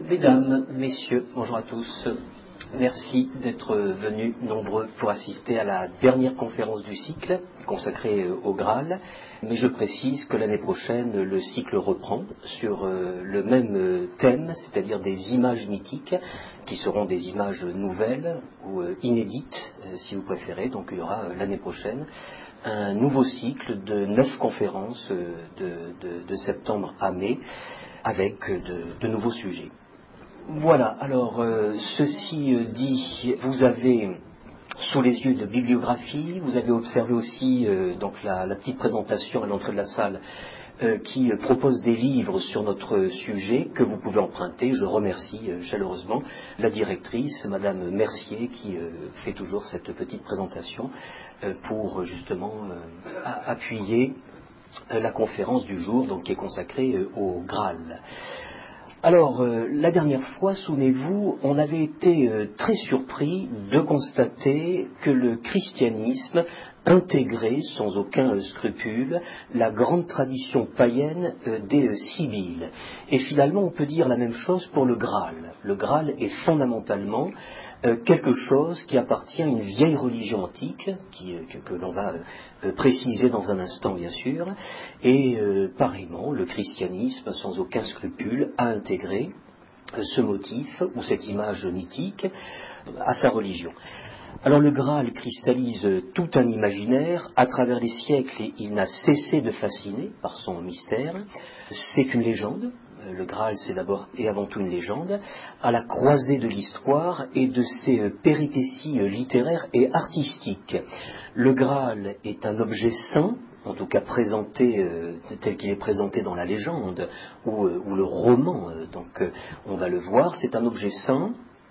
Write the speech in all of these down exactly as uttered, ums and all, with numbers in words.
Mesdames, Messieurs, bonjour à tous. Merci d'être venus nombreux pour assister à la dernière conférence du cycle consacrée au Graal. Mais je précise que l'année prochaine, le cycle reprend sur le même thème, c'est-à-dire des images mythiques, qui seront des images nouvelles ou inédites, si vous préférez. Donc il y aura l'année prochaine un nouveau cycle de neuf conférences de, de, de septembre à mai, avec de, de nouveaux sujets. Voilà, alors euh, ceci euh, dit, vous avez sous les yeux de bibliographie, vous avez observé aussi euh, donc la, la petite présentation à l'entrée de la salle euh, qui euh, propose des livres sur notre sujet que vous pouvez emprunter. Je remercie euh, chaleureusement la directrice, Madame Mercier, qui euh, fait toujours cette petite présentation euh, pour justement euh, appuyer euh, la conférence du jour, donc qui est consacrée euh, au Graal. Alors, euh, la dernière fois, souvenez-vous, on avait été euh, très surpris de constater que le christianisme intégrait sans aucun euh, scrupule la grande tradition païenne euh, des euh, Sibylles. Et finalement, on peut dire la même chose pour le Graal. Le Graal est fondamentalement euh, quelque chose qui appartient à une vieille religion antique, qui, euh, que, que l'on va euh, préciser dans un instant, bien sûr, et euh, pareillement, le christianisme, sans aucun scrupule, a intégré euh, ce motif ou cette image mythique euh, à sa religion. Alors le Graal cristallise tout un imaginaire. À travers les siècles, il n'a cessé de fasciner par son mystère. C'est une légende. Le Graal, c'est d'abord et avant tout une légende, à la croisée de l'histoire et de ses péripéties littéraires et artistiques. Le Graal est un objet saint, en tout cas présenté euh, tel qu'il est présenté dans la légende ou, euh, ou le roman, euh, donc euh, on va le voir, c'est un objet saint.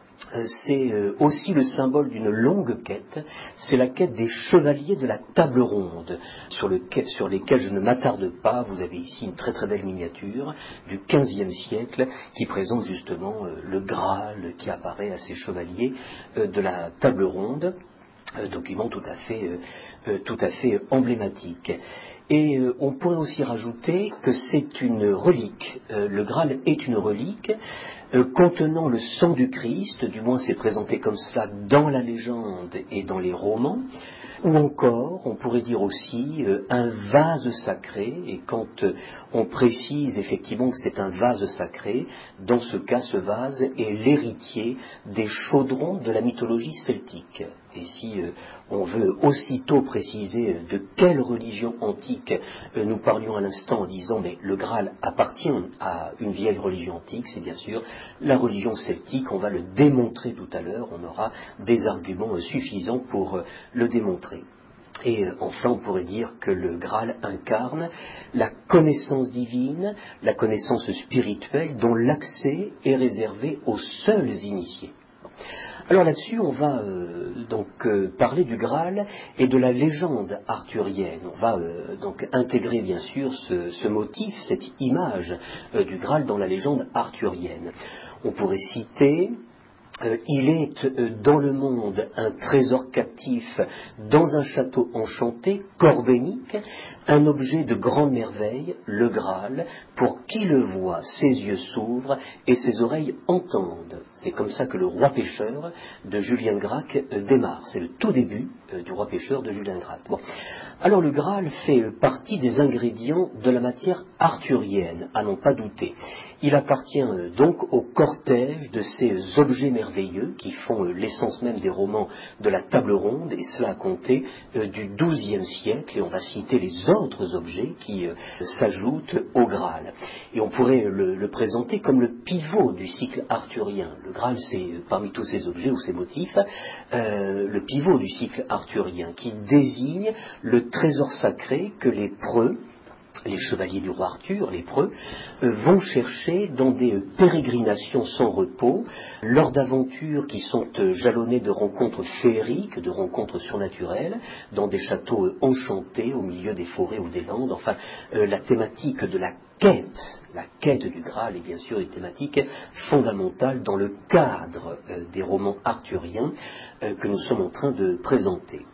C'est aussi le symbole d'une longue quête, c'est la quête des chevaliers de la table ronde, sur, le, sur lesquels je ne m'attarde pas. Vous avez ici une très très belle miniature du quinzième siècle qui présente justement le Graal qui apparaît à ces chevaliers de la table ronde, document tout à fait, tout à fait emblématique. Et euh, on pourrait aussi rajouter que c'est une relique. Euh, le Graal est une relique euh, contenant le sang du Christ, du moins c'est présenté comme cela dans la légende et dans les romans, ou encore, on pourrait dire aussi, euh, un vase sacré, et quand euh, on précise effectivement que c'est un vase sacré, dans ce cas, ce vase est l'héritier des chaudrons de la mythologie celtique. Et si euh, on veut aussitôt préciser de quelle religion antique euh, nous parlions à l'instant en disant mais le Graal appartient à une vieille religion antique, c'est bien sûr la religion celtique. On va le démontrer tout à l'heure, on aura des arguments euh, suffisants pour euh, le démontrer. Et enfin, on pourrait dire que le Graal incarne la connaissance divine, la connaissance spirituelle dont l'accès est réservé aux seuls initiés. Alors là-dessus, on va euh, donc euh, parler du Graal et de la légende arthurienne. On va euh, donc intégrer bien sûr ce, ce motif, cette image euh, du Graal dans la légende arthurienne. On pourrait citer... Euh, il est euh, dans le monde un trésor captif dans un château enchanté, corbénique, un objet de grande merveille, le Graal, pour qui le voit, ses yeux s'ouvrent et ses oreilles entendent. C'est comme ça que le roi pêcheur de Julien Gracq euh, démarre. C'est le tout début euh, du roi pêcheur de Julien Gracq. Bon. Alors le Graal fait euh, partie des ingrédients de la matière arthurienne, à n'en pas douter. Il appartient euh, donc au cortège de ces objets merveilleux qui font euh, l'essence même des romans de la table ronde, et cela à compter euh, du douzième siècle, et on va citer les autres objets qui euh, s'ajoutent au Graal. Et on pourrait le, le présenter comme le pivot du cycle arthurien. Le Graal, c'est euh, parmi tous ces objets ou ces motifs, euh, le pivot du cycle arthurien qui désigne le trésor sacré que les preux, les chevaliers du roi Arthur, les preux, euh, vont chercher dans des euh, pérégrinations sans repos, lors d'aventures qui sont euh, jalonnées de rencontres féeriques, de rencontres surnaturelles, dans des châteaux euh, enchantés au milieu des forêts ou des landes. Enfin, euh, la thématique de la quête, la quête du Graal est bien sûr une thématique fondamentale dans le cadre euh, des romans arthuriens euh, que nous sommes en train de présenter.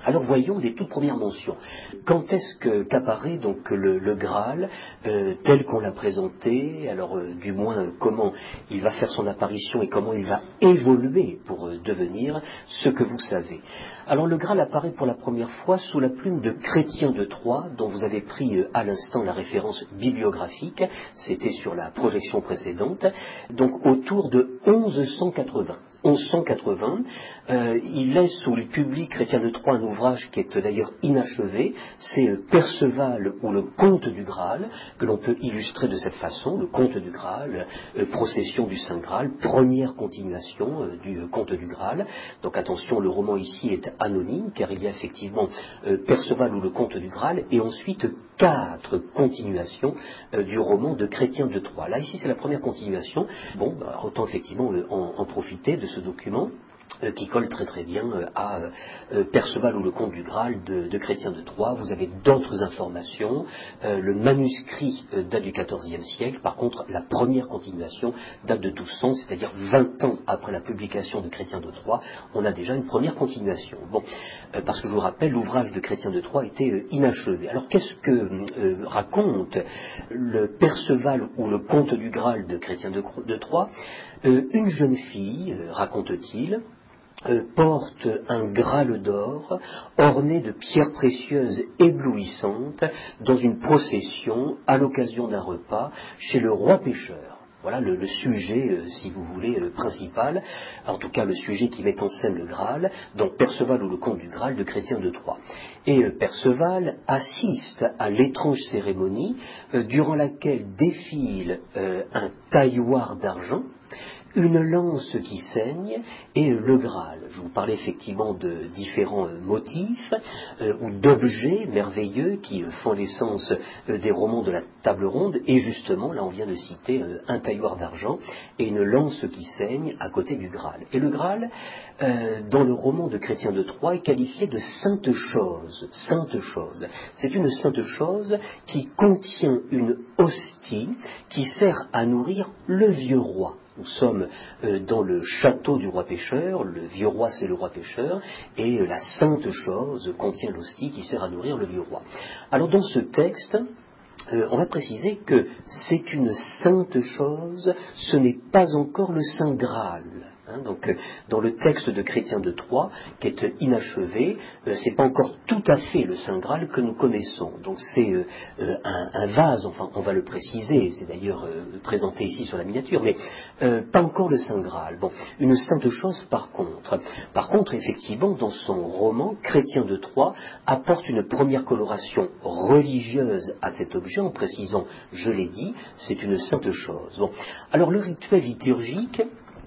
Alors voyons les toutes premières mentions. Quand est-ce que, qu'apparaît donc le, le Graal euh, tel qu'on l'a présenté, alors euh, du moins euh, comment il va faire son apparition et comment il va évoluer pour euh, devenir ce que vous savez. Alors le Graal apparaît pour la première fois sous la plume de Chrétien de Troyes, dont vous avez pris euh, à l'instant la référence bibliographique, c'était sur la projection précédente, donc autour de onze cent quatre-vingts. onze cent quatre-vingts, euh, il laisse sous le public Chrétien de Troyes un ouvrage qui est d'ailleurs inachevé, c'est euh, Perceval ou le Conte du Graal, que l'on peut illustrer de cette façon, le Conte du Graal, euh, procession du Saint Graal, première continuation euh, du euh, Conte du Graal. Donc attention, le roman ici est anonyme, car il y a effectivement euh, Perceval ou le Conte du Graal, et ensuite quatre continuations euh, du roman de Chrétien de Troyes. Là, ici, c'est la première continuation. Bon, bah, autant effectivement euh, en, en profiter de ce document euh, qui colle très très bien euh, à euh, Perceval ou le Conte du Graal de, de Chrétien de Troyes. Vous avez d'autres informations. Euh, le manuscrit euh, date du quatorzième siècle. Par contre, la première continuation date de douze cents, c'est-à-dire vingt ans après la publication de Chrétien de Troyes, on a déjà une première continuation. Bon, euh, parce que je vous rappelle, l'ouvrage de Chrétien de Troyes était euh, inachevé. Alors qu'est-ce que euh, raconte le Perceval ou le Conte du Graal de Chrétien de, de Troyes? euh, Une jeune fille, euh, raconte-t-il, Euh, porte un Graal d'or orné de pierres précieuses éblouissantes dans une procession à l'occasion d'un repas chez le roi pêcheur. Voilà le, le sujet, euh, si vous voulez, euh, principal, en tout cas le sujet qui met en scène le Graal, donc Perceval ou le Conte du Graal de Chrétien de Troyes. Et euh, Perceval assiste à l'étrange cérémonie euh, durant laquelle défile euh, un tailloir d'argent, une lance qui saigne et le Graal. Je vous parlais effectivement de différents euh, motifs euh, ou d'objets merveilleux qui euh, font l'essence euh, des romans de la table ronde, et justement, là on vient de citer euh, un tailloir d'argent et une lance qui saigne à côté du Graal. Et le Graal, euh, dans le roman de Chrétien de Troyes, est qualifié de sainte chose. Sainte chose. C'est une sainte chose qui contient une hostie qui sert à nourrir le vieux roi. Nous sommes euh, dans le château du roi pêcheur, le vieux roi c'est le roi pêcheur, et euh, la sainte chose contient l'hostie qui sert à nourrir le vieux roi. Alors dans ce texte, euh, on va préciser que c'est une sainte chose, ce n'est pas encore le Saint Graal. Hein, donc, euh, dans le texte de Chrétien de Troyes, qui est inachevé, euh, c'est pas encore tout à fait le Saint Graal que nous connaissons. Donc, c'est euh, euh, un, un vase, enfin, on va le préciser, c'est d'ailleurs euh, présenté ici sur la miniature, mais euh, pas encore le Saint Graal. Bon, une sainte chose par contre. Par contre, effectivement, dans son roman, Chrétien de Troyes apporte une première coloration religieuse à cet objet en précisant, je l'ai dit, c'est une sainte chose. Bon, alors le rituel liturgique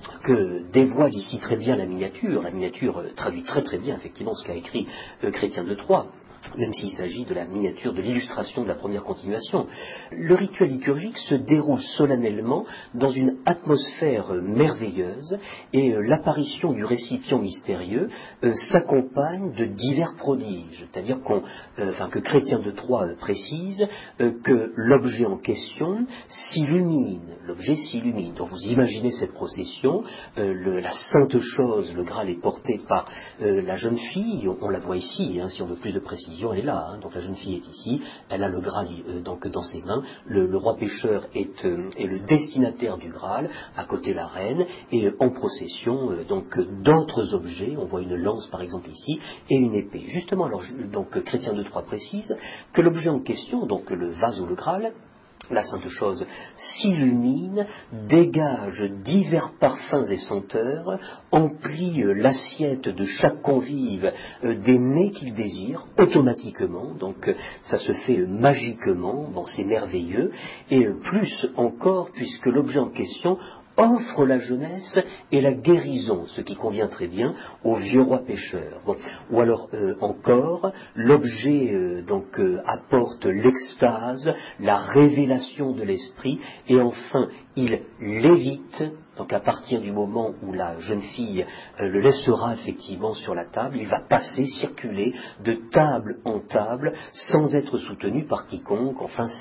que dévoile ici très bien la miniature, la miniature euh, traduit très très bien effectivement ce qu'a écrit euh, Chrétien de Troyes, même s'il s'agit de la miniature, de l'illustration de la première continuation. Le rituel liturgique se déroule solennellement dans une atmosphère euh, merveilleuse, et euh, l'apparition du récipient mystérieux euh, s'accompagne de divers prodiges, c'est-à-dire qu'on, euh, enfin, que Chrétien de Troyes euh, précise euh, que l'objet en question s'illumine, l'objet s'illumine. Donc vous imaginez cette procession, euh, le, la sainte chose, le Graal est porté par euh, la jeune fille, on, on la voit ici, hein, si on veut plus de précision, elle est là, hein, donc la jeune fille est ici, elle a le Graal euh, donc, dans ses mains, le, le roi pêcheur est, euh, est le destinataire du Graal, à côté la reine, et euh, en procession euh, donc d'autres objets, on voit une lance par exemple ici, et une épée. Justement, alors donc Chrétien de Troyes précise que l'objet en question, donc le vase ou le Graal, la sainte chose s'illumine, dégage divers parfums et senteurs, emplit euh, l'assiette de chaque convive euh, des mets qu'il désire, automatiquement, donc euh, ça se fait euh, magiquement, bon, c'est merveilleux, et euh, plus encore puisque l'objet en question offre la jeunesse et la guérison, ce qui convient très bien au vieux roi pêcheur. Bon. Ou alors euh, encore, l'objet euh, donc euh, apporte l'extase, la révélation de l'esprit, et enfin il l'évite. Donc à partir du moment où la jeune fille euh, le laissera effectivement sur la table, il va passer, circuler de table en table, sans être soutenu par quiconque. Enfin, c'est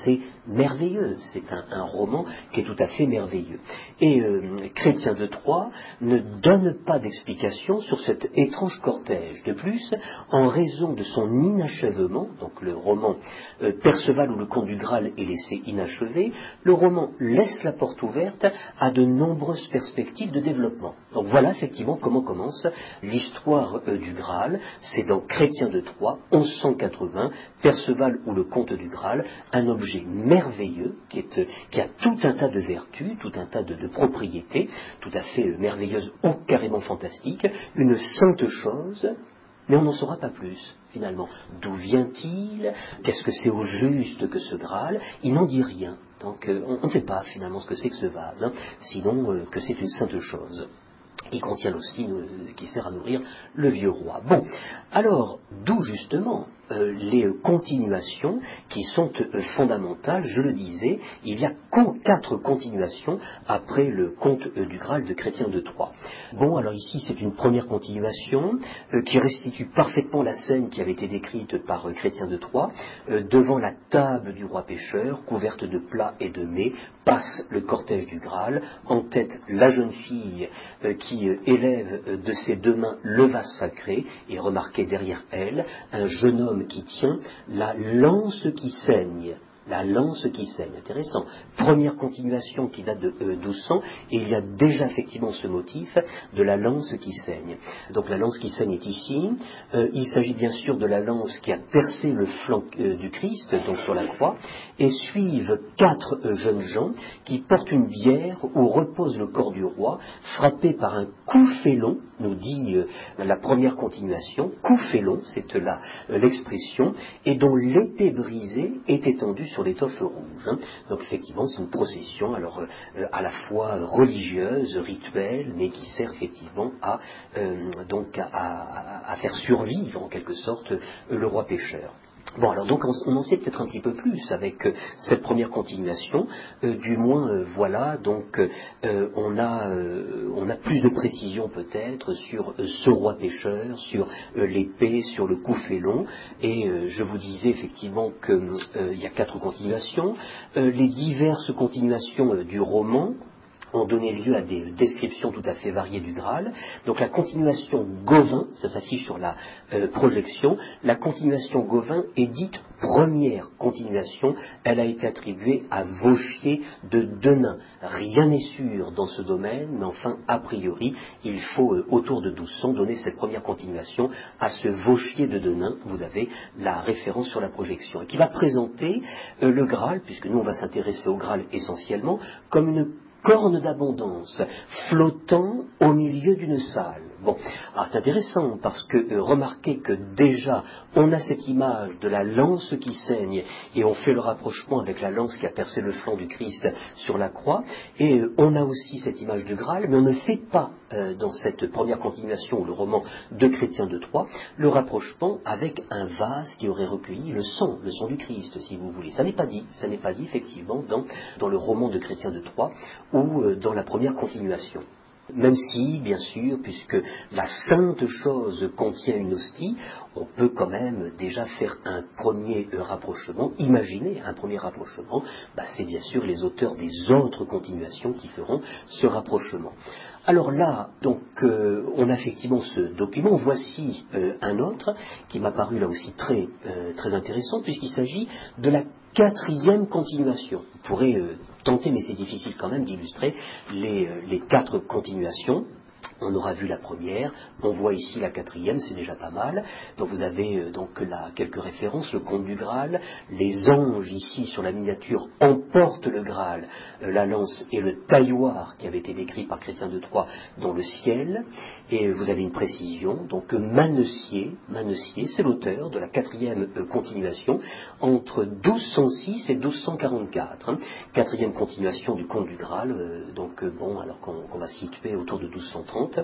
merveilleuse, c'est un, un roman qui est tout à fait merveilleux. Et euh, Chrétien de Troyes ne donne pas d'explication sur cet étrange cortège. De plus, en raison de son inachèvement, donc le roman euh, Perceval ou le Comte du Graal est laissé inachevé, le roman laisse la porte ouverte à de nombreuses perspectives de développement. Donc voilà effectivement comment commence l'histoire euh, du Graal. C'est dans Chrétien de Troyes, onze cent quatre-vingts, Perceval ou le Comte du Graal, un objet merveilleux qui, est, euh, qui a tout un tas de vertus, tout un tas de, de propriétés, tout à fait euh, merveilleuses ou carrément fantastiques, une sainte chose, mais on n'en saura pas plus, finalement. D'où vient-il? Qu'est-ce que c'est au juste que ce Graal? Il n'en dit rien. Donc euh, on ne sait pas finalement ce que c'est que ce vase, hein, sinon euh, que c'est une sainte chose qui contient aussi, euh, qui sert à nourrir le vieux roi. Bon, alors, d'où justement euh, les continuations qui sont euh, fondamentales. Je le disais, il y a con- quatre continuations après le conte euh, du Graal de Chrétien de Troyes. Bon, alors ici c'est une première continuation euh, qui restitue parfaitement la scène qui avait été décrite par euh, Chrétien de Troyes. Euh, devant la table du roi pêcheur, couverte de plats et de mets, passe le cortège du Graal, en tête la jeune fille euh, qui euh, élève euh, de ses deux mains le vase sacré, et remarquez derrière elle un jeune homme qui tient la lance qui saigne. La lance qui saigne, intéressant. Première continuation qui date de euh, douze cents, et il y a déjà effectivement ce motif de la lance qui saigne. Donc la lance qui saigne est ici. Euh, il s'agit bien sûr de la lance qui a percé le flanc euh, du Christ, donc sur la croix, et suivent quatre euh, jeunes gens qui portent une bière où repose le corps du roi, frappé par un coup félon, nous dit euh, la première continuation. Coup félon, c'est là euh, l'expression, et dont l'épée brisée est étendue sur l'étoffe rouge. Hein. Donc effectivement, c'est une procession, alors euh, à la fois religieuse, rituelle, mais qui sert effectivement à euh, donc à, à, à faire survivre en quelque sorte euh, le roi pécheur. Bon, alors donc on, on en sait peut-être un petit peu plus avec euh, cette première continuation, euh, du moins euh, voilà, donc euh, on, a, euh, on a plus de précision peut-être sur euh, ce roi pécheur, sur euh, l'épée, sur le coup félon, et euh, je vous disais effectivement qu'il euh, y a quatre continuations. Euh, les diverses continuations euh, du roman ont donné lieu à des descriptions tout à fait variées du Graal. Donc la continuation Gauvin, ça s'affiche sur la euh, projection, la continuation Gauvin est dite première continuation, elle a été attribuée à Vauchier de Denain. Rien n'est sûr dans ce domaine, mais enfin, a priori, il faut euh, autour de douze cents donner cette première continuation à ce Vauchier de Denain, vous avez la référence sur la projection, et qui va présenter euh, le Graal, puisque nous on va s'intéresser au Graal essentiellement, comme une corne d'abondance, flottant au milieu d'une salle. Bon, alors c'est intéressant parce que euh, remarquez que déjà on a cette image de la lance qui saigne et on fait le rapprochement avec la lance qui a percé le flanc du Christ sur la croix, et euh, on a aussi cette image du Graal, mais on ne fait pas euh, dans cette première continuation, le roman de Chrétien de Troyes, le rapprochement avec un vase qui aurait recueilli le sang, le sang du Christ, si vous voulez. Ça n'est pas dit, ça n'est pas dit effectivement dans, dans le roman de Chrétien de Troyes ou euh, dans la première continuation. Même si, bien sûr, puisque la sainte chose contient une hostie, on peut quand même déjà faire un premier rapprochement, imaginer un premier rapprochement, bah, c'est bien sûr les auteurs des autres continuations qui feront ce rapprochement. Alors là, donc, euh, on a effectivement ce document. Voici euh, un autre qui m'a paru là aussi très, euh, très intéressant, puisqu'il s'agit de la quatrième continuation. Vous pourrez euh, tenter, mais c'est difficile quand même d'illustrer les, euh, les quatre continuations. On aura vu la première, on voit ici la quatrième, c'est déjà pas mal. Donc vous avez euh, donc là quelques références, le conte du Graal, les anges ici sur la miniature emportent le Graal, euh, la lance et le tailloir qui avait été décrit par Chrétien de Troyes dans le ciel. Et vous avez une précision, donc Manessier, Manessier, c'est l'auteur de la quatrième euh, continuation entre douze cent six et douze cent quarante-quatre. Hein. Quatrième continuation du conte du Graal, euh, donc euh, bon, alors qu'on qu'on va situer autour de douze cent trente.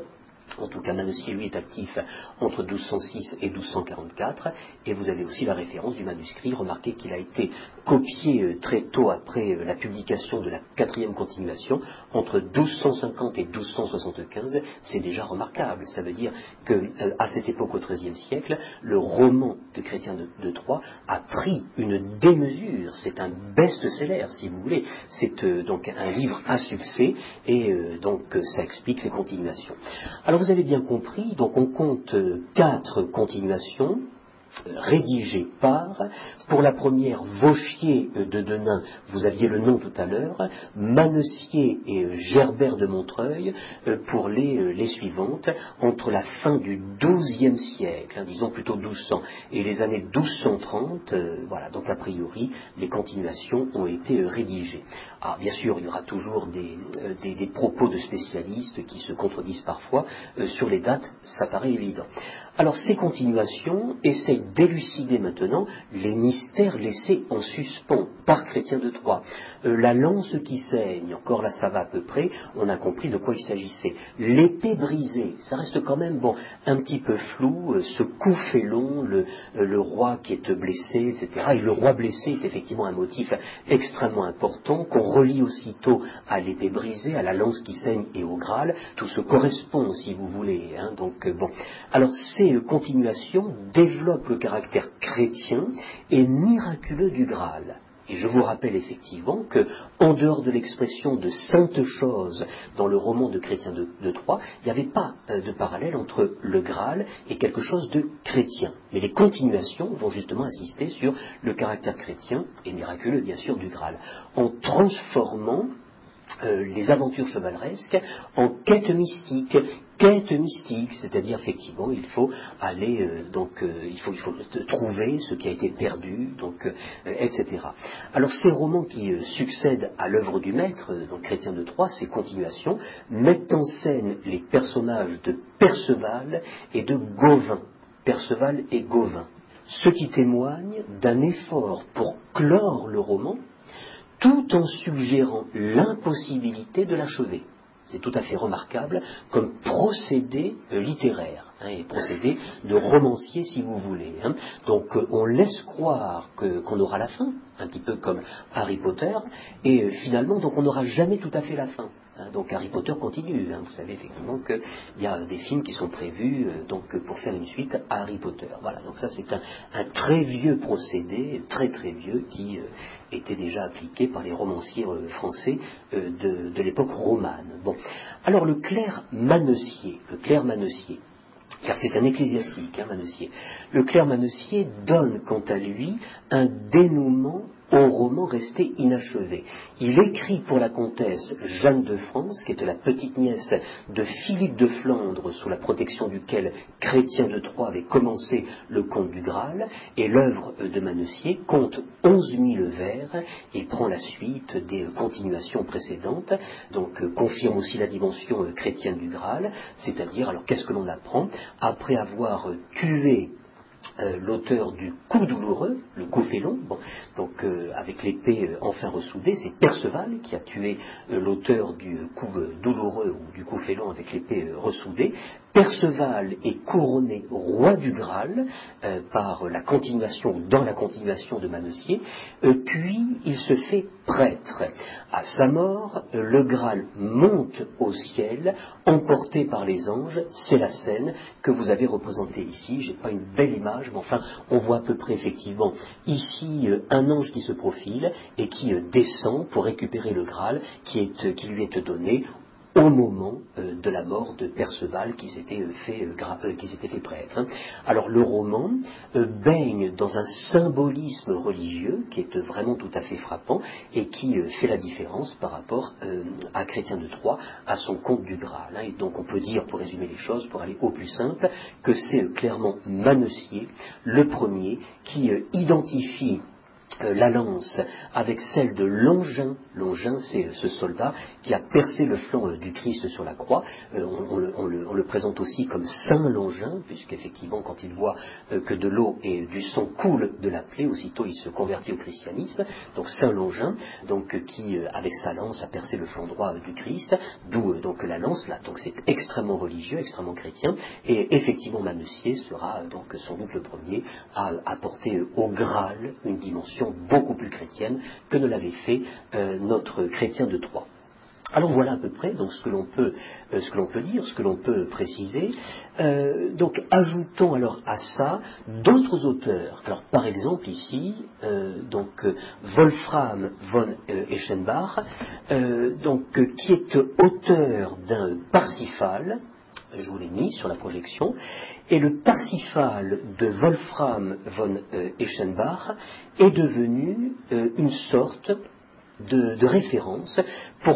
En tout cas, Manessier, lui, est actif entre douze cent six et douze cent quarante-quatre, et vous avez aussi la référence du manuscrit. Remarquez qu'il a été copié très tôt après la publication de la quatrième continuation, entre douze cent cinquante et douze cent soixante-quinze. C'est déjà remarquable. Ça veut dire qu'à cette époque, au treizième siècle, le roman de Chrétien de, de Troyes a pris une démesure. C'est un best-seller, si vous voulez. C'est euh, donc un livre à succès, et euh, donc ça explique les continuations. Alors vous avez bien compris, donc on compte quatre continuations rédigées par, pour la première, Vauchier de Denain, vous aviez le nom tout à l'heure, Manessier et Gerbert de Montreuil, pour les, les suivantes, entre la fin du douzième siècle, hein, disons plutôt douze cents, et les années douze cent trente, euh, voilà, donc a priori, les continuations ont été rédigées. Ah, bien sûr, il y aura toujours des, euh, des, des propos de spécialistes qui se contredisent parfois, euh, sur les dates, ça paraît évident. Alors ces continuations essayent d'élucider maintenant les mystères laissés en suspens par Chrétien de Troyes. Euh, la lance qui saigne, encore là ça va à peu près, on a compris de quoi il s'agissait. L'épée brisée, ça reste quand même bon, un petit peu flou, euh, ce coup félon, le, euh, le roi qui est blessé, et cetera. Et le roi blessé est effectivement un motif extrêmement important qu'on relie aussitôt à l'épée brisée, à la lance qui saigne et au Graal. Tout se correspond, si vous voulez. Hein, donc euh, bon. Alors ces continuations développent le caractère chrétien et miraculeux du Graal. Et je vous rappelle effectivement que, en dehors de l'expression de sainte chose dans le roman de Chrétien de, de Troyes, il n'y avait pas euh, de parallèle entre le Graal et quelque chose de chrétien. Mais les continuations vont justement insister sur le caractère chrétien et miraculeux bien sûr du Graal, en transformant Euh, les aventures chevaleresques en quête mystique, quête mystique, c'est-à-dire effectivement il faut aller euh, donc euh, il faut il faut trouver ce qui a été perdu, donc euh, et cetera. Alors ces romans qui euh, succèdent à l'œuvre du maître, euh, donc Chrétien de Troyes, ces continuations mettent en scène les personnages de Perceval et de Gauvin, Perceval et Gauvin, ce qui témoigne d'un effort pour clore le roman, tout en suggérant l'impossibilité de l'achever. C'est tout à fait remarquable comme procédé euh, littéraire, hein, et procédé de romancier si vous voulez. Hein. Donc euh, on laisse croire que, qu'on aura la fin, un petit peu comme Harry Potter, et euh, finalement donc on n'aura jamais tout à fait la fin. Hein. Donc Harry Potter continue, hein. Vous savez effectivement qu'il y a des films qui sont prévus euh, donc, pour faire une suite à Harry Potter. Voilà, donc ça c'est un, un très vieux procédé, très très vieux, qui euh, était déjà appliqué par les romanciers euh, français euh, de, de l'époque romane. Bon. Alors le clerc Manessier, le clerc Manessier, car c'est un ecclésiastique, hein, Manessier, le clerc Manessier donne quant à lui un dénouement au roman resté inachevé. Il écrit pour la comtesse Jeanne de France, qui était la petite nièce de Philippe de Flandre, sous la protection duquel Chrétien de Troyes avait commencé le conte du Graal, et l'œuvre de Manessier compte onze mille vers, il prend la suite des continuations précédentes, donc euh, confirme aussi la dimension euh, chrétienne du Graal, c'est-à-dire, alors qu'est-ce que l'on apprend? Après avoir euh, tué Euh, l'auteur du coup douloureux, le coup félon, bon, donc euh, avec l'épée euh, enfin ressoudée, c'est Perceval qui a tué euh, l'auteur du coup euh, douloureux ou du coup félon avec l'épée euh, ressoudée. Perceval est couronné roi du Graal euh, par la continuation, dans la continuation de Manessier, euh, puis il se fait prêtre. À sa mort, euh, le Graal monte au ciel, emporté par les anges. C'est la scène que vous avez représentée ici. J'ai pas une belle image, mais enfin, on voit à peu près effectivement ici euh, un ange qui se profile et qui euh, descend pour récupérer le Graal qui, est, euh, qui lui est donné au moment euh, de la mort de Perceval qui s'était euh, fait, euh, gra- euh, qui s'était fait prêtre. Hein. Alors le roman euh, baigne dans un symbolisme religieux qui est euh, vraiment tout à fait frappant et qui euh, fait la différence par rapport euh, à Chrétien de Troyes, à son conte du Graal. Hein. Et donc on peut dire, pour résumer les choses, pour aller au plus simple, que c'est euh, clairement Manessier, le premier, qui euh, identifie euh, la lance avec celle de Longin. Longin, c'est ce soldat qui a percé le flanc euh, du Christ sur la croix. Euh, on, on, le, on, le, on le présente aussi comme Saint Longin, puisqu'effectivement, quand il voit euh, que de l'eau et du sang coulent de la plaie, aussitôt il se convertit au christianisme. Donc Saint Longin, donc, euh, qui, euh, avec sa lance, a percé le flanc droit euh, du Christ, d'où euh, donc la lance, là. Donc c'est extrêmement religieux, extrêmement chrétien, et effectivement, Manessier sera euh, donc sans doute le premier à apporter euh, au Graal une dimension beaucoup plus chrétienne que ne l'avait fait euh, notre chrétien de Troyes. Alors voilà à peu près donc ce que l'on peut euh, ce que l'on peut dire, ce que l'on peut préciser. Euh, donc ajoutons alors à ça d'autres auteurs. Alors par exemple ici euh, donc euh, Wolfram von euh, Eschenbach, euh, donc euh, qui est auteur d'un Parsifal. Je vous l'ai mis sur la projection, et le Parsifal de Wolfram von euh, Eschenbach est devenu euh, une sorte de, de référence. Pourquoi ?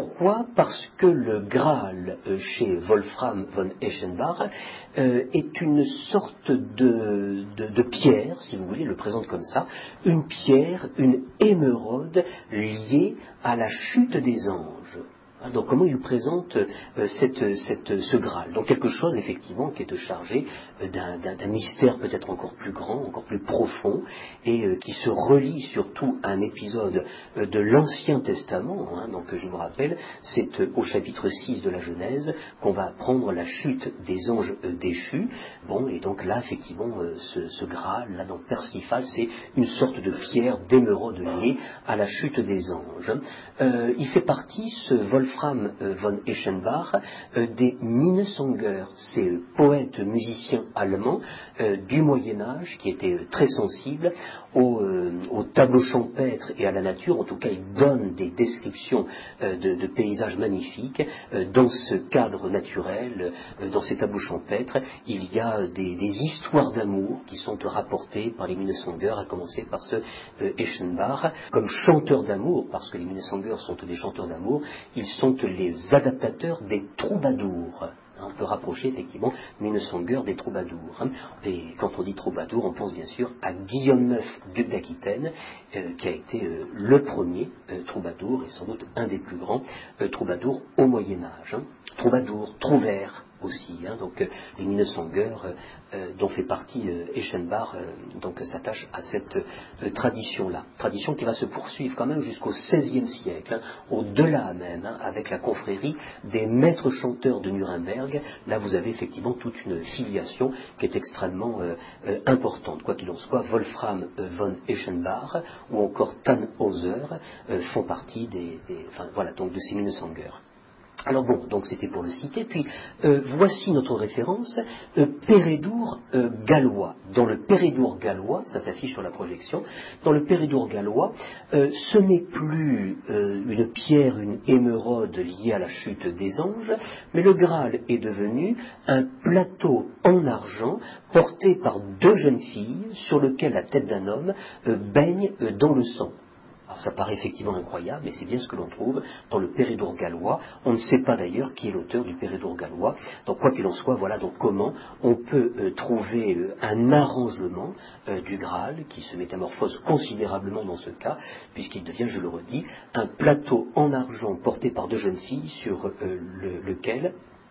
Parce que le Graal euh, chez Wolfram von Eschenbach euh, est une sorte de, de, de pierre, si vous voulez, le présente comme ça, une pierre, une émeraude liée à la chute des anges. Donc comment il présente euh, cette, cette, ce Graal ? Donc quelque chose effectivement qui est chargé euh, d'un, d'un, d'un mystère peut-être encore plus grand, encore plus profond, et euh, qui se relie surtout à un épisode euh, de l'Ancien Testament. Hein, donc je vous rappelle, c'est euh, au chapitre six de la Genèse qu'on va apprendre la chute des anges euh, déchus. Bon, et donc là effectivement euh, ce, ce Graal, là dans Parsifal, c'est une sorte de pierre d'émeraude liée à la chute des anges. Euh, il fait partie, ce Wolfram von Eschenbach, euh, des Minnesänger, ces poètes musiciens allemands euh, du Moyen-Âge qui étaient euh, très sensibles aux, euh, aux tableaux champêtres et à la nature. En tout cas, ils donnent des descriptions euh, de, de paysages magnifiques. Euh, dans ce cadre naturel, euh, dans ces tableaux champêtres, il y a des, des histoires d'amour qui sont rapportées par les Minnesänger, à commencer par ce euh, Eschenbach, comme chanteurs d'amour, parce que les Minnesänger sont des chanteurs d'amour, ils sont les adaptateurs des troubadours. On peut rapprocher effectivement Minnesänger des troubadours. Et quand on dit troubadour, on pense bien sûr à Guillaume neuf, duc d'Aquitaine, euh, qui a été euh, le premier euh, troubadour, et sans doute un des plus grands euh, troubadours au Moyen-Âge. Hein. Troubadour, trouvère aussi, hein, donc euh, les Minnesänger, euh, euh, dont fait partie euh, Eschenbach, euh, donc s'attache à cette euh, tradition-là. Tradition qui va se poursuivre quand même jusqu'au seizième siècle, hein, au-delà même, hein, avec la confrérie des maîtres chanteurs de Nuremberg. Là, vous avez effectivement toute une filiation qui est extrêmement euh, euh, importante. Quoi qu'il en soit, Wolfram euh, von Eschenbach ou encore Tannhäuser euh, font partie des, des, enfin, voilà, donc de ces Minnesänger. Alors bon, donc c'était pour le citer, puis euh, voici notre référence, euh, Pérédour euh, gallois. Dans le Pérédour gallois, ça s'affiche sur la projection, dans le Pérédour gallois, euh, ce n'est plus euh, une pierre, une émeraude liée à la chute des anges, mais le Graal est devenu un plateau en argent porté par deux jeunes filles sur lequel la tête d'un homme euh, baigne euh, dans le sang. Alors ça paraît effectivement incroyable, mais c'est bien ce que l'on trouve dans le Pérédour gallois. On ne sait pas d'ailleurs qui est l'auteur du Pérédour gallois. Donc quoi qu'il en soit, voilà donc comment on peut euh, trouver euh, un arrangement euh, du Graal qui se métamorphose considérablement dans ce cas, puisqu'il devient, je le redis, un plateau en argent porté par deux jeunes filles sur euh, le, lequel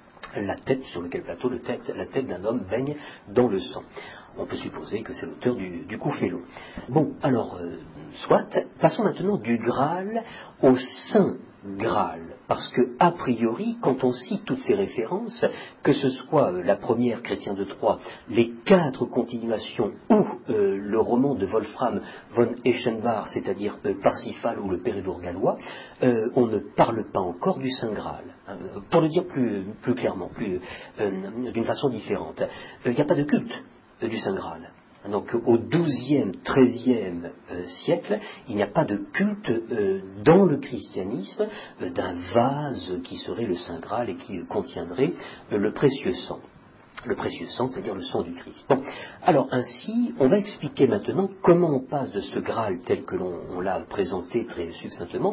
la tête, sur lequel plateau le tête, la tête d'un homme baigne dans le sang. On peut supposer que c'est l'auteur du, du Couphélo. Bon, alors, euh, soit, passons maintenant du Graal au Saint Graal, parce que, a priori, quand on cite toutes ces références, que ce soit euh, la première, Chrétien de Troyes, les quatre continuations, ou euh, le roman de Wolfram von Eschenbach, c'est-à-dire euh, Parsifal ou le Pérédour gallois, euh, on ne parle pas encore du Saint Graal. Hein, pour le dire plus, plus clairement, plus, euh, d'une façon différente, il n'y a pas de culte du Saint Graal. Donc au douzième, treizième euh, siècle, il n'y a pas de culte euh, dans le christianisme euh, d'un vase qui serait le Saint Graal et qui euh, contiendrait euh, le précieux sang. Le précieux sang, c'est-à-dire le sang du Christ. Bon, alors ainsi, on va expliquer maintenant comment on passe de ce Graal tel que l'on l'a présenté très succinctement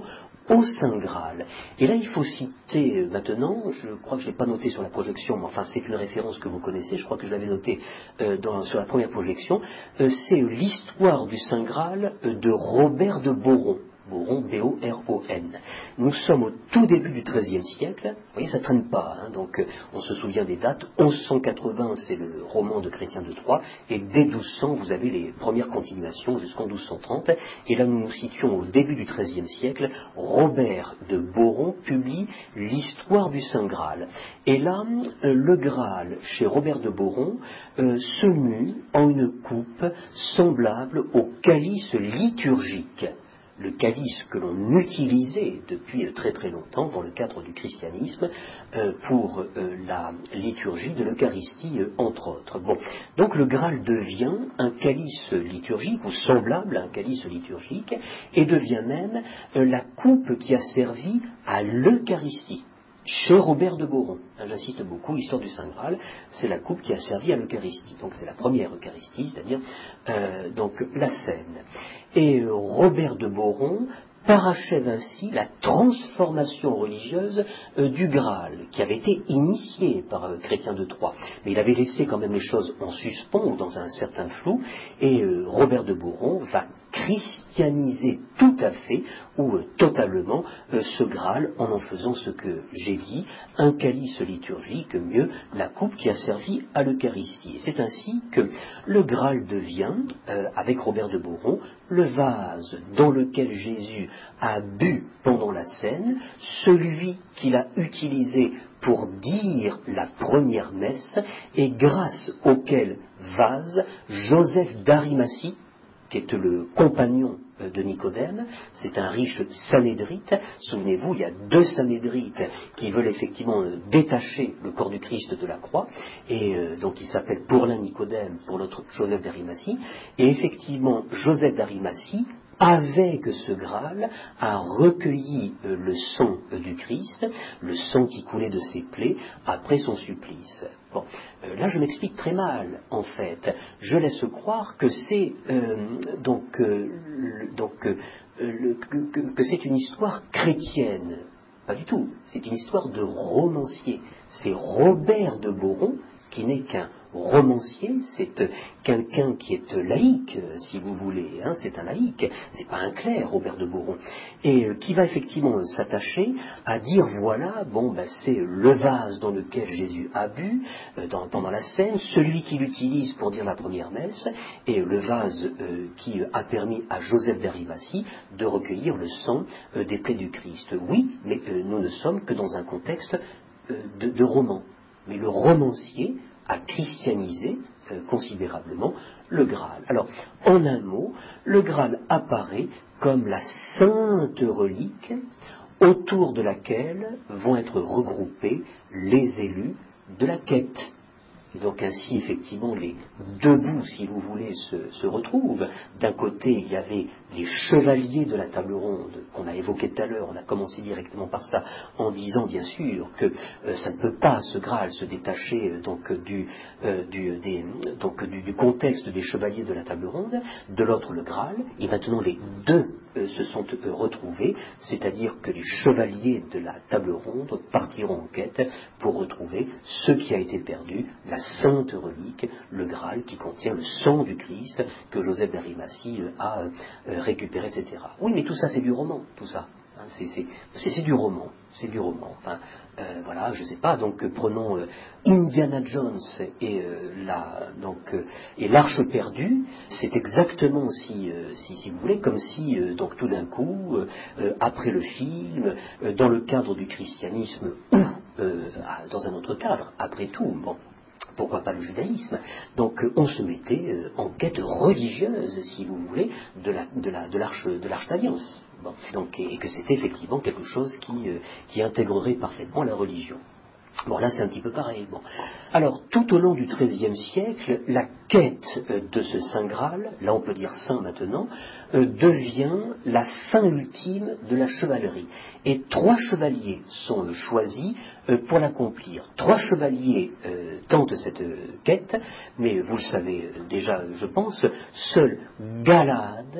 au Saint Graal. Et là, il faut citer euh, maintenant, je crois que je ne l'ai pas noté sur la projection, mais enfin c'est une référence que vous connaissez, je crois que je l'avais noté euh, dans, sur la première projection, euh, c'est l'histoire du Saint Graal euh, de Robert de Boron. Boron, B O R O N. Nous sommes au tout début du treizième siècle, vous voyez, ça ne traîne pas, hein, donc euh, on se souvient des dates, onze cent quatre-vingts c'est le roman de Chrétien de Troyes, et dès douze cents vous avez les premières continuations jusqu'en douze cent trente, et là nous nous situons au début du treizième siècle, Robert de Boron publie l'histoire du Saint Graal. Et là, euh, le Graal, chez Robert de Boron, euh, se mue en une coupe semblable au calice liturgique. Le calice que l'on utilisait depuis très très longtemps dans le cadre du christianisme euh, pour euh, la liturgie de l'Eucharistie, euh, entre autres. Bon. Donc le Graal devient un calice liturgique, ou semblable à un calice liturgique, et devient même euh, la coupe qui a servi à l'Eucharistie. Chez Robert de Boron, hein, j'insiste beaucoup, l'histoire du Saint Graal, c'est la coupe qui a servi à l'Eucharistie. Donc c'est la première Eucharistie, c'est-à-dire euh, donc la scène. Et euh, Robert de Boron parachève ainsi la transformation religieuse euh, du Graal, qui avait été initiée par euh, Chrétien de Troyes. Mais il avait laissé quand même les choses en suspens ou dans un certain flou, et euh, Robert de Boron va christianiser tout à fait ou euh, totalement euh, ce Graal en en faisant ce que j'ai dit, un calice liturgique, mieux la coupe qui a servi à l'Eucharistie. Et c'est ainsi que le Graal devient, euh, avec Robert de Boron, le vase dans lequel Jésus a bu pendant la scène, celui qu'il a utilisé pour dire la première messe, et grâce auquel vase Joseph d'Arimathie, qui est le compagnon de Nicodème, c'est un riche sanédrite. Souvenez-vous, il y a deux sanédrites qui veulent effectivement détacher le corps du Christ de la croix, et euh, donc il s'appelle pour l'un Nicodème, pour l'autre Joseph d'Arimathie, et effectivement Joseph d'Arimathie, avec ce Graal, a recueilli euh, le sang euh, du Christ, le sang qui coulait de ses plaies après son supplice. Bon, euh, là je m'explique très mal, en fait. Je laisse croire que c'est euh, donc, euh, le, donc euh, le, que, que, que c'est une histoire chrétienne. Pas du tout. C'est une histoire de romancier. C'est Robert de Boron qui n'est qu'un romancier, c'est quelqu'un qui est laïque, si vous voulez, hein, c'est un laïque, c'est pas un clerc, Robert de Boron, et euh, qui va effectivement s'attacher à dire voilà, bon, ben, c'est le vase dans lequel Jésus a bu euh, dans, pendant la scène, celui qui l'utilise pour dire la première messe, et le vase euh, qui a permis à Joseph d'Arimathie de recueillir le sang euh, des plaies du Christ. Oui, mais euh, nous ne sommes que dans un contexte euh, de, de roman. Mais le romancier a christianisé euh, considérablement le Graal. Alors, en un mot, le Graal apparaît comme la sainte relique autour de laquelle vont être regroupés les élus de la quête. Et donc ainsi, effectivement, les deux bouts, si vous voulez, se, se retrouvent. D'un côté, il y avait les chevaliers de la table ronde qu'on a évoqué tout à l'heure. On a commencé directement par ça, en disant, bien sûr, que euh, ça ne peut pas, ce Graal, se détacher euh, donc, du, euh, du, des, donc, du, du contexte des chevaliers de la table ronde. De l'autre, le Graal. Et maintenant, les deux euh, se sont euh, retrouvés, c'est-à-dire que les chevaliers de la table ronde partiront en quête pour retrouver ce qui a été perdu, la sainte relique, le Graal, qui contient le sang du Christ que Joseph d'Arimathie a euh, récupéré, et cetera. Oui, mais tout ça, c'est du roman, tout ça. Hein, c'est, c'est, c'est, c'est du roman, c'est du roman. Enfin, euh, voilà, je sais pas. Donc, euh, prenons euh, Indiana Jones et euh, la, donc euh, et l'Arche perdue. C'est exactement, si, euh, si, si vous voulez, comme si euh, donc tout d'un coup, euh, euh, après le film, euh, dans le cadre du christianisme ou euh, dans un autre cadre, après tout, bon. Pourquoi pas le judaïsme? Donc euh, on se mettait euh, en quête religieuse, si vous voulez, de la, de la, de l'arche, de l'arche d'alliance. Bon. Donc, et, et que c'était effectivement quelque chose qui, euh, qui intégrerait parfaitement la religion. Bon, là, c'est un petit peu pareil. Bon. Alors, tout au long du treizième siècle, la quête euh, de ce Saint Graal, là on peut dire saint maintenant, euh, devient la fin ultime de la chevalerie. Et trois chevaliers sont euh, choisis euh, pour l'accomplir. Trois chevaliers euh, tentent cette euh, quête, mais vous le savez euh, déjà, je pense, seul Galad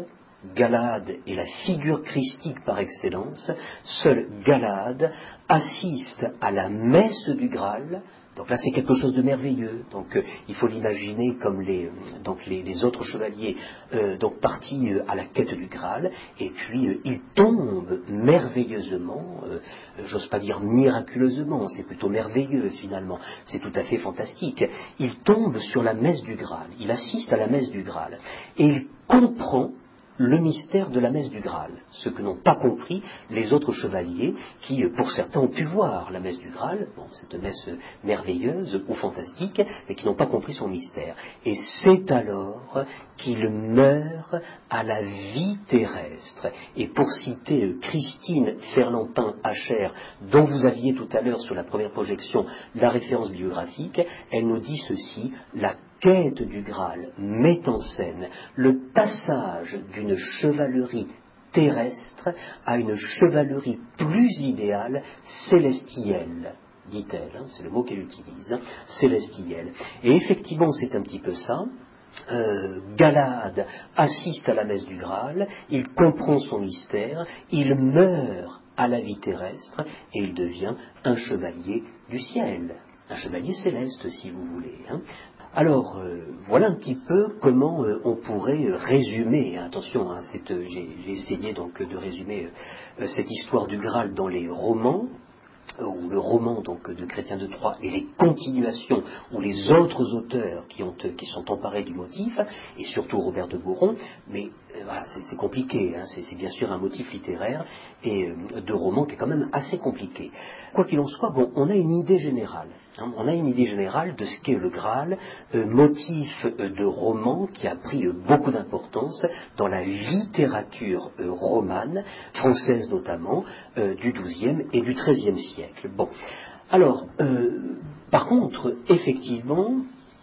Galahad est la figure christique par excellence. Seul Galahad assiste à la messe du Graal. Donc là, c'est quelque chose de merveilleux. Donc euh, il faut l'imaginer comme les, donc les, les autres chevaliers euh, donc partis euh, à la quête du Graal. Et puis euh, ils tombent merveilleusement, euh, j'ose pas dire miraculeusement, c'est plutôt merveilleux finalement. C'est tout à fait fantastique. Il tombe sur la messe du Graal. Il assiste à la messe du Graal et il comprend le mystère de la messe du Graal, ce que n'ont pas compris les autres chevaliers qui, pour certains, ont pu voir la messe du Graal, bon, cette messe merveilleuse ou fantastique, mais qui n'ont pas compris son mystère. Et c'est alors qu'il meurt à la vie terrestre. Et pour citer Christine Ferlampin-Hacher, dont vous aviez tout à l'heure sur la première projection la référence biographique, elle nous dit ceci: la quête du Graal met en scène le passage d'une chevalerie terrestre à une chevalerie plus idéale, célestielle, dit-elle, hein, c'est le mot qu'elle utilise, hein, célestielle. Et effectivement, c'est un petit peu ça. Euh, Galahad assiste à la messe du Graal, il comprend son mystère, il meurt à la vie terrestre et il devient un chevalier du ciel, un chevalier céleste si vous voulez, hein. Alors, euh, voilà un petit peu comment euh, on pourrait euh, résumer, attention, hein, cette, euh, j'ai, j'ai essayé donc de résumer euh, cette histoire du Graal dans les romans, euh, ou le roman donc de Chrétien de Troyes et les continuations ou les autres auteurs qui, ont, qui sont emparés du motif, et surtout Robert de Boron, mais euh, voilà, c'est, c'est compliqué, hein, c'est, c'est bien sûr un motif littéraire et euh, de roman qui est quand même assez compliqué. Quoi qu'il en soit, bon, on a une idée générale. Hein, on a une idée générale de ce qu'est le Graal, euh, motif euh, de roman qui a pris euh, beaucoup d'importance dans la littérature euh, romane, française notamment, euh, du douzième et du treizième siècle. Bon, alors, euh, par contre, effectivement,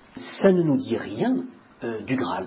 ça ne nous dit rien Euh, du Graal.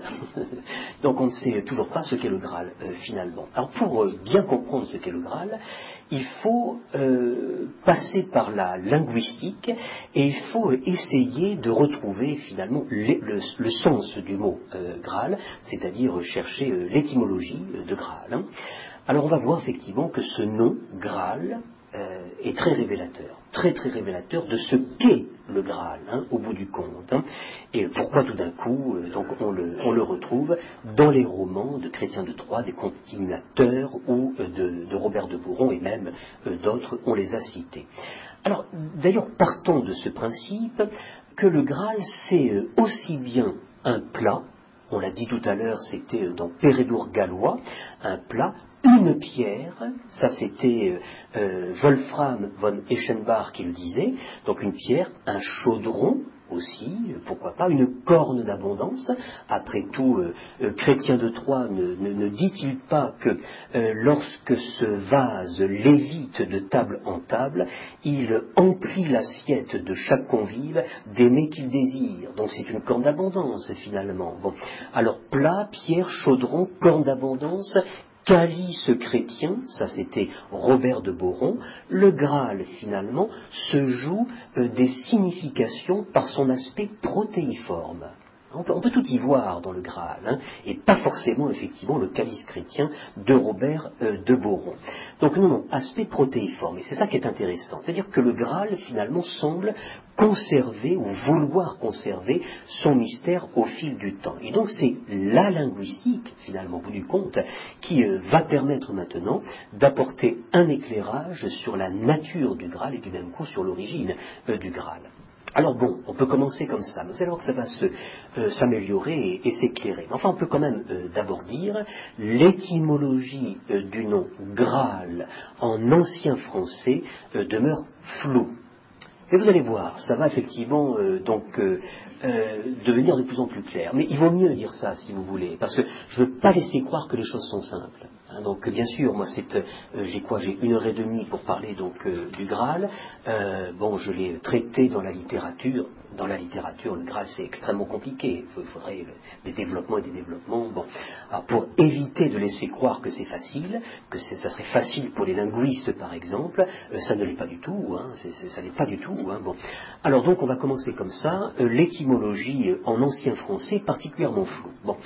Donc on ne sait toujours pas ce qu'est le Graal euh, finalement. Alors pour euh, bien comprendre ce qu'est le Graal, il faut euh, passer par la linguistique et il faut euh, essayer de retrouver finalement les, le, le sens du mot euh, Graal, c'est-à-dire chercher euh, l'étymologie euh, de Graal. Hein. Alors on va voir effectivement que ce nom Graal euh, est très révélateur, très très révélateur de ce qu'est le Graal, hein, au bout du compte. Hein. Et pourquoi tout d'un coup, euh, donc on le, on le retrouve dans les romans de Chrétien de Troyes, des continuateurs ou euh, de, de Robert de Boron et même euh, d'autres, on les a cités. Alors d'ailleurs, partons de ce principe que le Graal c'est euh, aussi bien un plat, on l'a dit tout à l'heure, c'était dans Pérédour gallois, un plat, une pierre, ça c'était euh, Wolfram von Eschenbach qui le disait, donc une pierre, un chaudron aussi, pourquoi pas, une corne d'abondance. Après tout, euh, euh, Chrétien de Troyes ne, ne, ne dit-il pas que euh, lorsque ce vase lévite de table en table, il emplit l'assiette de chaque convive des mets qu'il désire. Donc c'est une corne d'abondance finalement. Bon, alors plat, pierre, chaudron, corne d'abondance, calice chrétien, ça c'était Robert de Boron. Le Graal finalement se joue euh, des significations par son aspect protéiforme. On peut, on peut tout y voir dans le Graal, hein, et pas forcément effectivement le calice chrétien de Robert euh, de Boron. Donc non, non, aspect protéiforme, et c'est ça qui est intéressant. C'est-à-dire que le Graal finalement semble conserver ou vouloir conserver son mystère au fil du temps. Et donc c'est la linguistique, finalement, au bout du compte, qui euh, va permettre maintenant d'apporter un éclairage sur la nature du Graal et du même coup sur l'origine euh, du Graal. Alors bon, on peut commencer comme ça, mais vous allez voir que ça va se, euh, s'améliorer et, et s'éclairer. Enfin, on peut quand même euh, d'abord dire l'étymologie euh, du nom Graal en ancien français euh, demeure floue. Et vous allez voir, ça va effectivement euh, donc euh, euh, devenir de plus en plus clair. Mais il vaut mieux dire ça, si vous voulez, parce que je ne veux pas laisser croire que les choses sont simples. Hein, donc bien sûr, moi c'est, euh, j'ai quoi, j'ai une heure et demie pour parler donc euh, du Graal. Euh, bon, je l'ai traité dans la littérature. Dans la littérature, le Graal c'est extrêmement compliqué. Il faudrait euh, des développements et des développements. Bon, alors pour éviter de laisser croire que c'est facile, que c'est, ça serait facile pour les linguistes par exemple, euh, ça ne l'est pas du tout. Hein, c'est, c'est, ça n'est pas du tout. Hein, bon. Alors donc on va commencer comme ça, euh, l'étymologie euh, en ancien français particulièrement floue. Bon.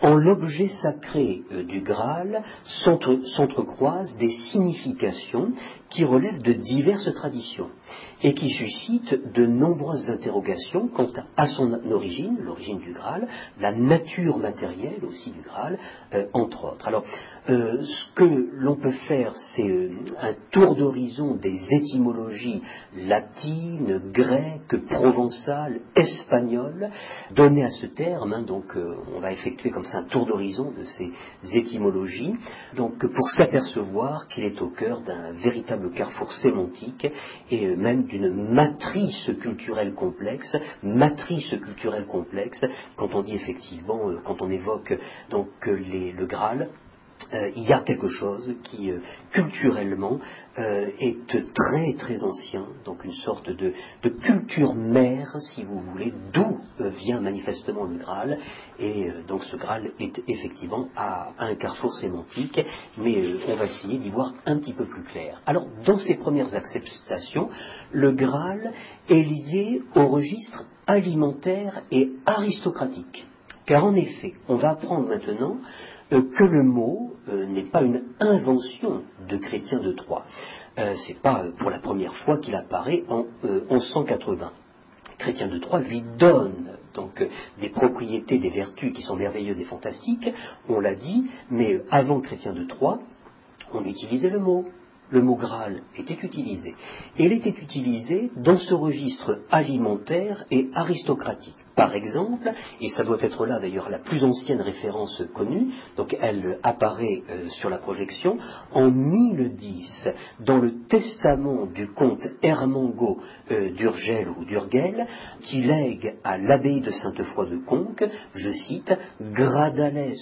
en l'objet sacré euh, du Graal s'entre, s'entrecroisent des significations qui relèvent de diverses traditions et qui suscitent de nombreuses interrogations quant à son origine, l'origine du Graal, la nature matérielle aussi du Graal, euh, entre autres. Alors, euh, ce que l'on peut faire, c'est euh, un tour d'horizon des étymologies latines, grecques, provençales, espagnoles, données à ce terme. Hein, donc, euh, on va effectuer comme ça un tour d'horizon de ces étymologies, donc pour s'apercevoir qu'il est au cœur d'un véritable carrefour sémantique et euh, même d'une matrice culturelle complexe, matrice culturelle complexe, quand on dit effectivement, euh, quand on évoque donc euh, les, le Graal, euh, il y a quelque chose qui euh, culturellement euh, est très très ancien, donc une sorte de, de culture mère, si vous voulez, d'où euh, vient manifestement le Graal, et euh, donc ce Graal est effectivement à, à un carrefour sémantique, mais euh, on va essayer d'y voir un petit peu plus clair. Alors, dans ces premières acceptations, le Graal est lié au registre alimentaire et aristocratique, car en effet, on va apprendre maintenant Euh, que le mot euh, n'est pas une invention de Chrétien de Troyes. Euh, c'est pas euh, pour la première fois qu'il apparaît en euh, onze cent quatre-vingts. Chrétien de Troyes lui donne donc euh, des propriétés, des vertus qui sont merveilleuses et fantastiques, on l'a dit, mais euh, avant Chrétien de Troyes, on utilisait le mot. Le mot Graal était utilisé. Et il était utilisé dans ce registre alimentaire et aristocratique. Par exemple, et ça doit être là d'ailleurs la plus ancienne référence connue, donc elle apparaît euh, sur la projection, en mille dix, dans le testament du comte Ermengo euh, d'Urgel ou d'Urgel, qui lègue à l'abbaye de Sainte-Foy de Conques, je cite, Gradales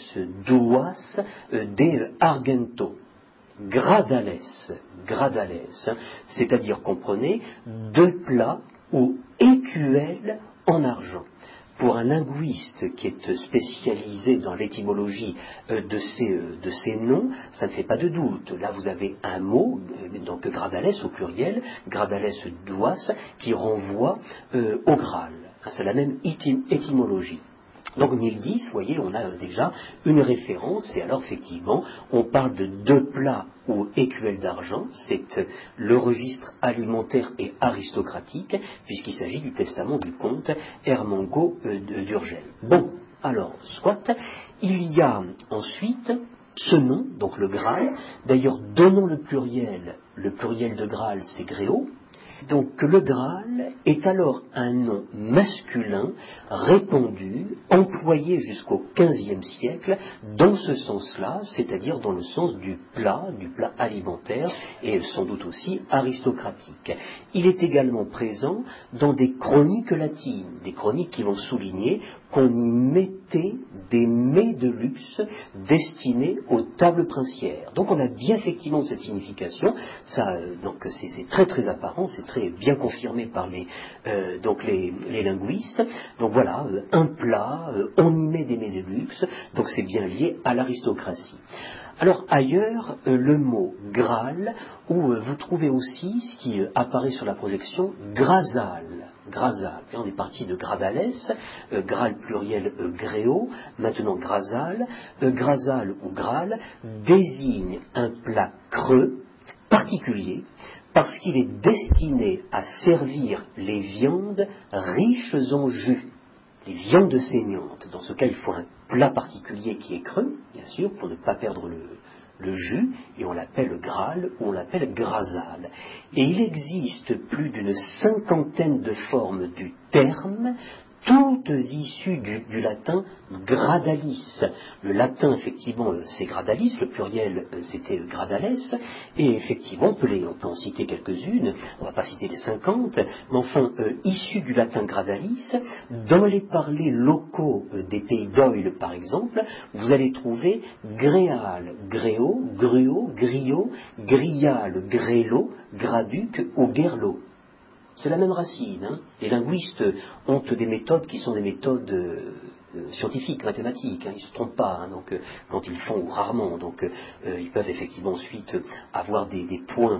duas euh, de Argento. Gradales, gradales, hein, c'est-à-dire, comprenez, deux plats ou écuelles en argent. Pour un linguiste qui est spécialisé dans l'étymologie euh, de, ces, euh, de ces noms, ça ne fait pas de doute. Là, vous avez un mot, euh, donc gradales au pluriel, gradales duas, qui renvoie euh, au Graal. Hein, c'est la même étym- étymologie. Donc mille dix, vous voyez, on a déjà une référence, et alors effectivement, on parle de deux plats ou écuelles d'argent, c'est le registre alimentaire et aristocratique, puisqu'il s'agit du testament du comte Ermengo d'Urgel. Bon, alors, soit, il y a ensuite ce nom, donc le Graal, d'ailleurs donnons le pluriel, le pluriel de Graal c'est Gréo. Donc le Graal est alors un nom masculin répandu, employé jusqu'au quinzième siècle dans ce sens-là, c'est-à-dire dans le sens du plat, du plat alimentaire et sans doute aussi aristocratique. Il est également présent dans des chroniques latines, des chroniques qui vont souligner qu'on y mettait des mets de luxe destinés aux tables princières. Donc on a bien effectivement cette signification, ça, donc c'est, c'est très très apparent, c'est très bien confirmé par les, euh, donc les, les linguistes. Donc voilà, euh, un plat, euh, on y met des mets de luxe, donc c'est bien lié à l'aristocratie. Alors ailleurs, euh, le mot Graal, où euh, vous trouvez aussi ce qui euh, apparaît sur la projection, Grasal. Grasal. Et on est parti de Gradales, euh, Graal pluriel euh, Gréo, maintenant Grasal. Euh, Grasal ou Graal désigne un plat creux, particulier, parce qu'il est destiné à servir les viandes riches en jus. Les viandes saignantes. Dans ce cas, il faut un plat particulier qui est creux, bien sûr, pour ne pas perdre le, le jus, et on l'appelle Graal ou on l'appelle Grasal. Et il existe plus d'une cinquantaine de formes du terme, toutes issues du, du latin gradalis. Le latin, effectivement, c'est gradalis, le pluriel, c'était gradales, et effectivement, on peut, les, on peut en citer quelques-unes, on ne va pas citer les cinquante, mais enfin, euh, issues du latin gradalis, dans les parlers locaux euh, des pays d'Oil, par exemple, vous allez trouver gréal, gréo, gruau, griot, grial, grélo, graduc ou guerlot. C'est la même racine. Hein. Les linguistes ont des méthodes qui sont des méthodes euh, scientifiques, mathématiques. Hein. Ils ne se trompent pas hein, donc, euh, quand ils font, ou rarement. Donc euh, ils peuvent effectivement ensuite avoir des, des points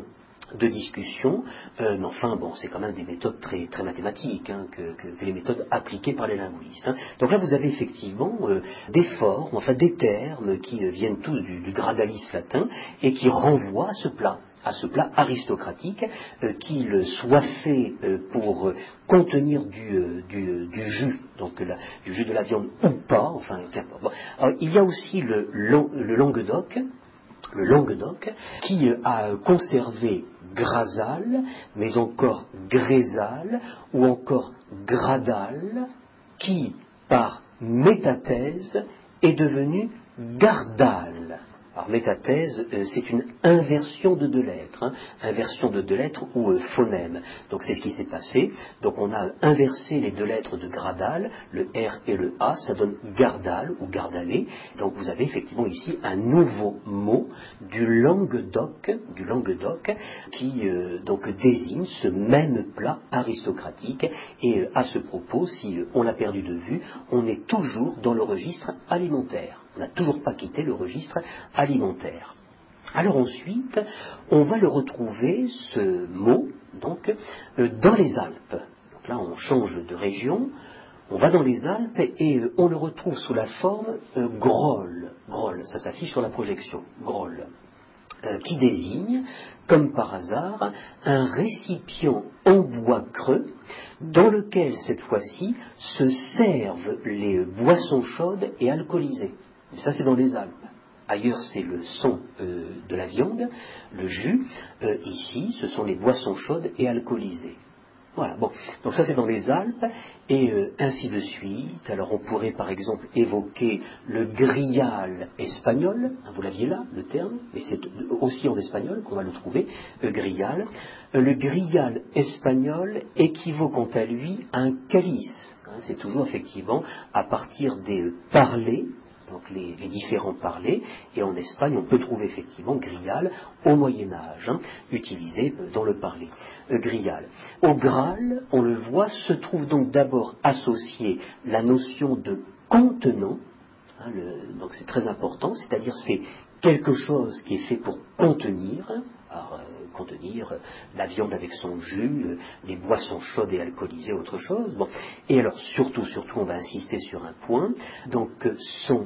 de discussion, euh, mais enfin bon, c'est quand même des méthodes très, très mathématiques hein, que, que, que les méthodes appliquées par les linguistes. Hein. Donc là vous avez effectivement euh, des formes, enfin des termes qui euh, viennent tous du, du gradalisme latin et qui renvoient à ce plat, à ce plat aristocratique, euh, qu'il soit fait euh, pour euh, contenir du, euh, du, du jus, donc la, du jus de la viande ou pas, enfin qu'importe. Bon. Alors, il y a aussi le, le Languedoc, le Languedoc, qui a conservé Grasal, mais encore Grésal, ou encore Gradal, qui, par métathèse, est devenu Gardal. Alors métathèse, euh, c'est une inversion de deux lettres, hein, inversion de deux lettres ou euh, phonème. Donc c'est ce qui s'est passé. Donc on a inversé les deux lettres de Gradal, le R et le A, ça donne Gardal ou Gardalé. Donc vous avez effectivement ici un nouveau mot du Languedoc, du Languedoc, qui euh, donc désigne ce même plat aristocratique. Et euh, à ce propos, si euh, on l'a perdu de vue, on est toujours dans le registre alimentaire. On n'a toujours pas quitté le registre alimentaire. Alors ensuite, on va le retrouver, ce mot, donc, euh, dans les Alpes. Donc là, on change de région, on va dans les Alpes et euh, on le retrouve sous la forme euh, groll. Groll, ça s'affiche sur la projection, groll. Euh, qui désigne, comme par hasard, un récipient en bois creux dans lequel, cette fois-ci, se servent les boissons chaudes et alcoolisées. Et ça, c'est dans les Alpes. Ailleurs, c'est le son euh, de la viande, le jus. Euh, ici, ce sont les boissons chaudes et alcoolisées. Voilà, bon, donc ça c'est dans les Alpes, et euh, ainsi de suite. Alors on pourrait par exemple évoquer le grial espagnol, hein, vous l'aviez là, le terme, mais c'est aussi en espagnol qu'on va le trouver, euh, grial. Euh, le grial espagnol équivaut quant à lui à un calice, hein, c'est toujours effectivement à partir des euh, parlers, donc les, les différents parlers, et en Espagne on peut trouver effectivement grial au Moyen-Âge, hein, utilisé dans le parler. Euh, grial. Au Graal, on le voit, se trouve donc d'abord associée la notion de contenant, hein, le, donc c'est très important, c'est-à-dire c'est quelque chose qui est fait pour contenir, alors, euh, contenir euh, la viande avec son jus, euh, les boissons chaudes et alcoolisées, autre chose. Bon. Et alors surtout, surtout, on va insister sur un point, donc euh, sans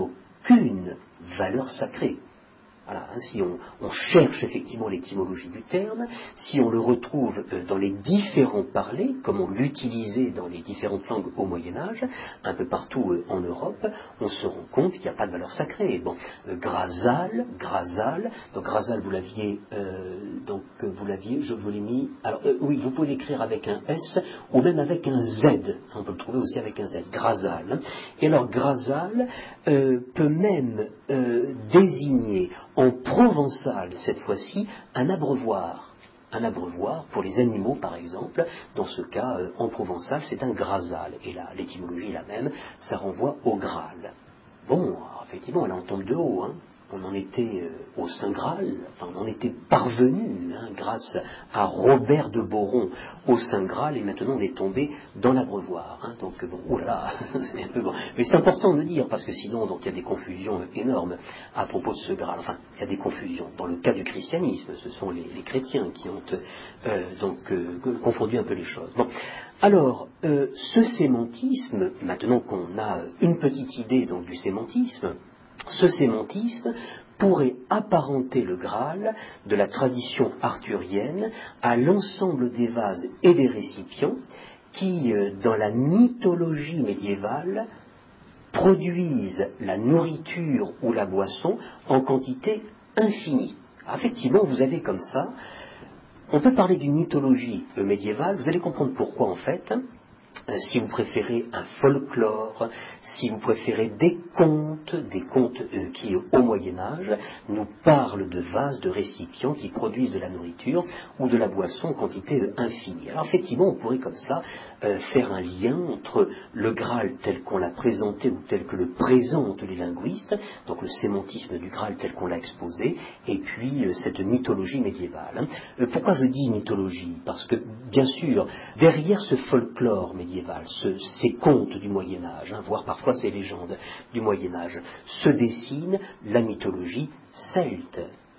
aucune valeur sacrée. Voilà, hein, si on, on cherche effectivement l'étymologie du terme, si on le retrouve euh, dans les différents parlers, comme on l'utilisait dans les différentes langues au Moyen-Âge, un peu partout euh, en Europe, on se rend compte qu'il n'y a pas de valeur sacrée. Bon, euh, Grasal, Grasal, donc Grasal vous l'aviez, euh, donc euh, vous l'aviez, je vous l'ai mis, alors euh, oui, vous pouvez l'écrire avec un S ou même avec un Z, on peut le trouver aussi avec un Z, Grasal. Hein. Et alors Grasal euh, peut même euh, désigner en provençal, cette fois-ci, un abreuvoir. Un abreuvoir pour les animaux, par exemple. Dans ce cas, euh, en provençal, c'est un grasal. Et là, l'étymologie est la même, ça renvoie au Graal. Bon, alors, effectivement, elle en tombe de haut, hein. On en était euh, au Saint Graal, enfin on en était parvenu, hein, grâce à Robert de Boron, au Saint Graal, et maintenant on est tombé dans l'abreuvoir. Hein, donc bon, oh là là, c'est un peu bon. Mais c'est important de le dire, parce que sinon donc, il y a des confusions énormes à propos de ce Graal. Enfin, il y a des confusions. Dans le cas du christianisme, ce sont les, les chrétiens qui ont euh, donc euh, confondu un peu les choses. Bon. Alors, euh, ce sémantisme, maintenant qu'on a une petite idée donc, du sémantisme, ce sémantisme pourrait apparenter le Graal de la tradition arthurienne à l'ensemble des vases et des récipients qui, dans la mythologie médiévale, produisent la nourriture ou la boisson en quantité infinie. Alors, effectivement, vous avez comme ça, on peut parler d'une mythologie médiévale, vous allez comprendre pourquoi en fait. Si vous préférez un folklore, si vous préférez des contes, des contes euh, qui, au Moyen-Âge, nous parlent de vases, de récipients qui produisent de la nourriture ou de la boisson en quantité euh, infinie. Alors effectivement, on pourrait comme ça euh, faire un lien entre le Graal tel qu'on l'a présenté ou tel que le présentent les linguistes, donc le sémantisme du Graal tel qu'on l'a exposé, et puis euh, cette mythologie médiévale. Hein. Euh, pourquoi je dis mythologie? Parce que, bien sûr, derrière ce folklore médiéval, Ce, ces contes du Moyen-Âge, hein, voire parfois ces légendes du Moyen-Âge, se dessine la mythologie celte.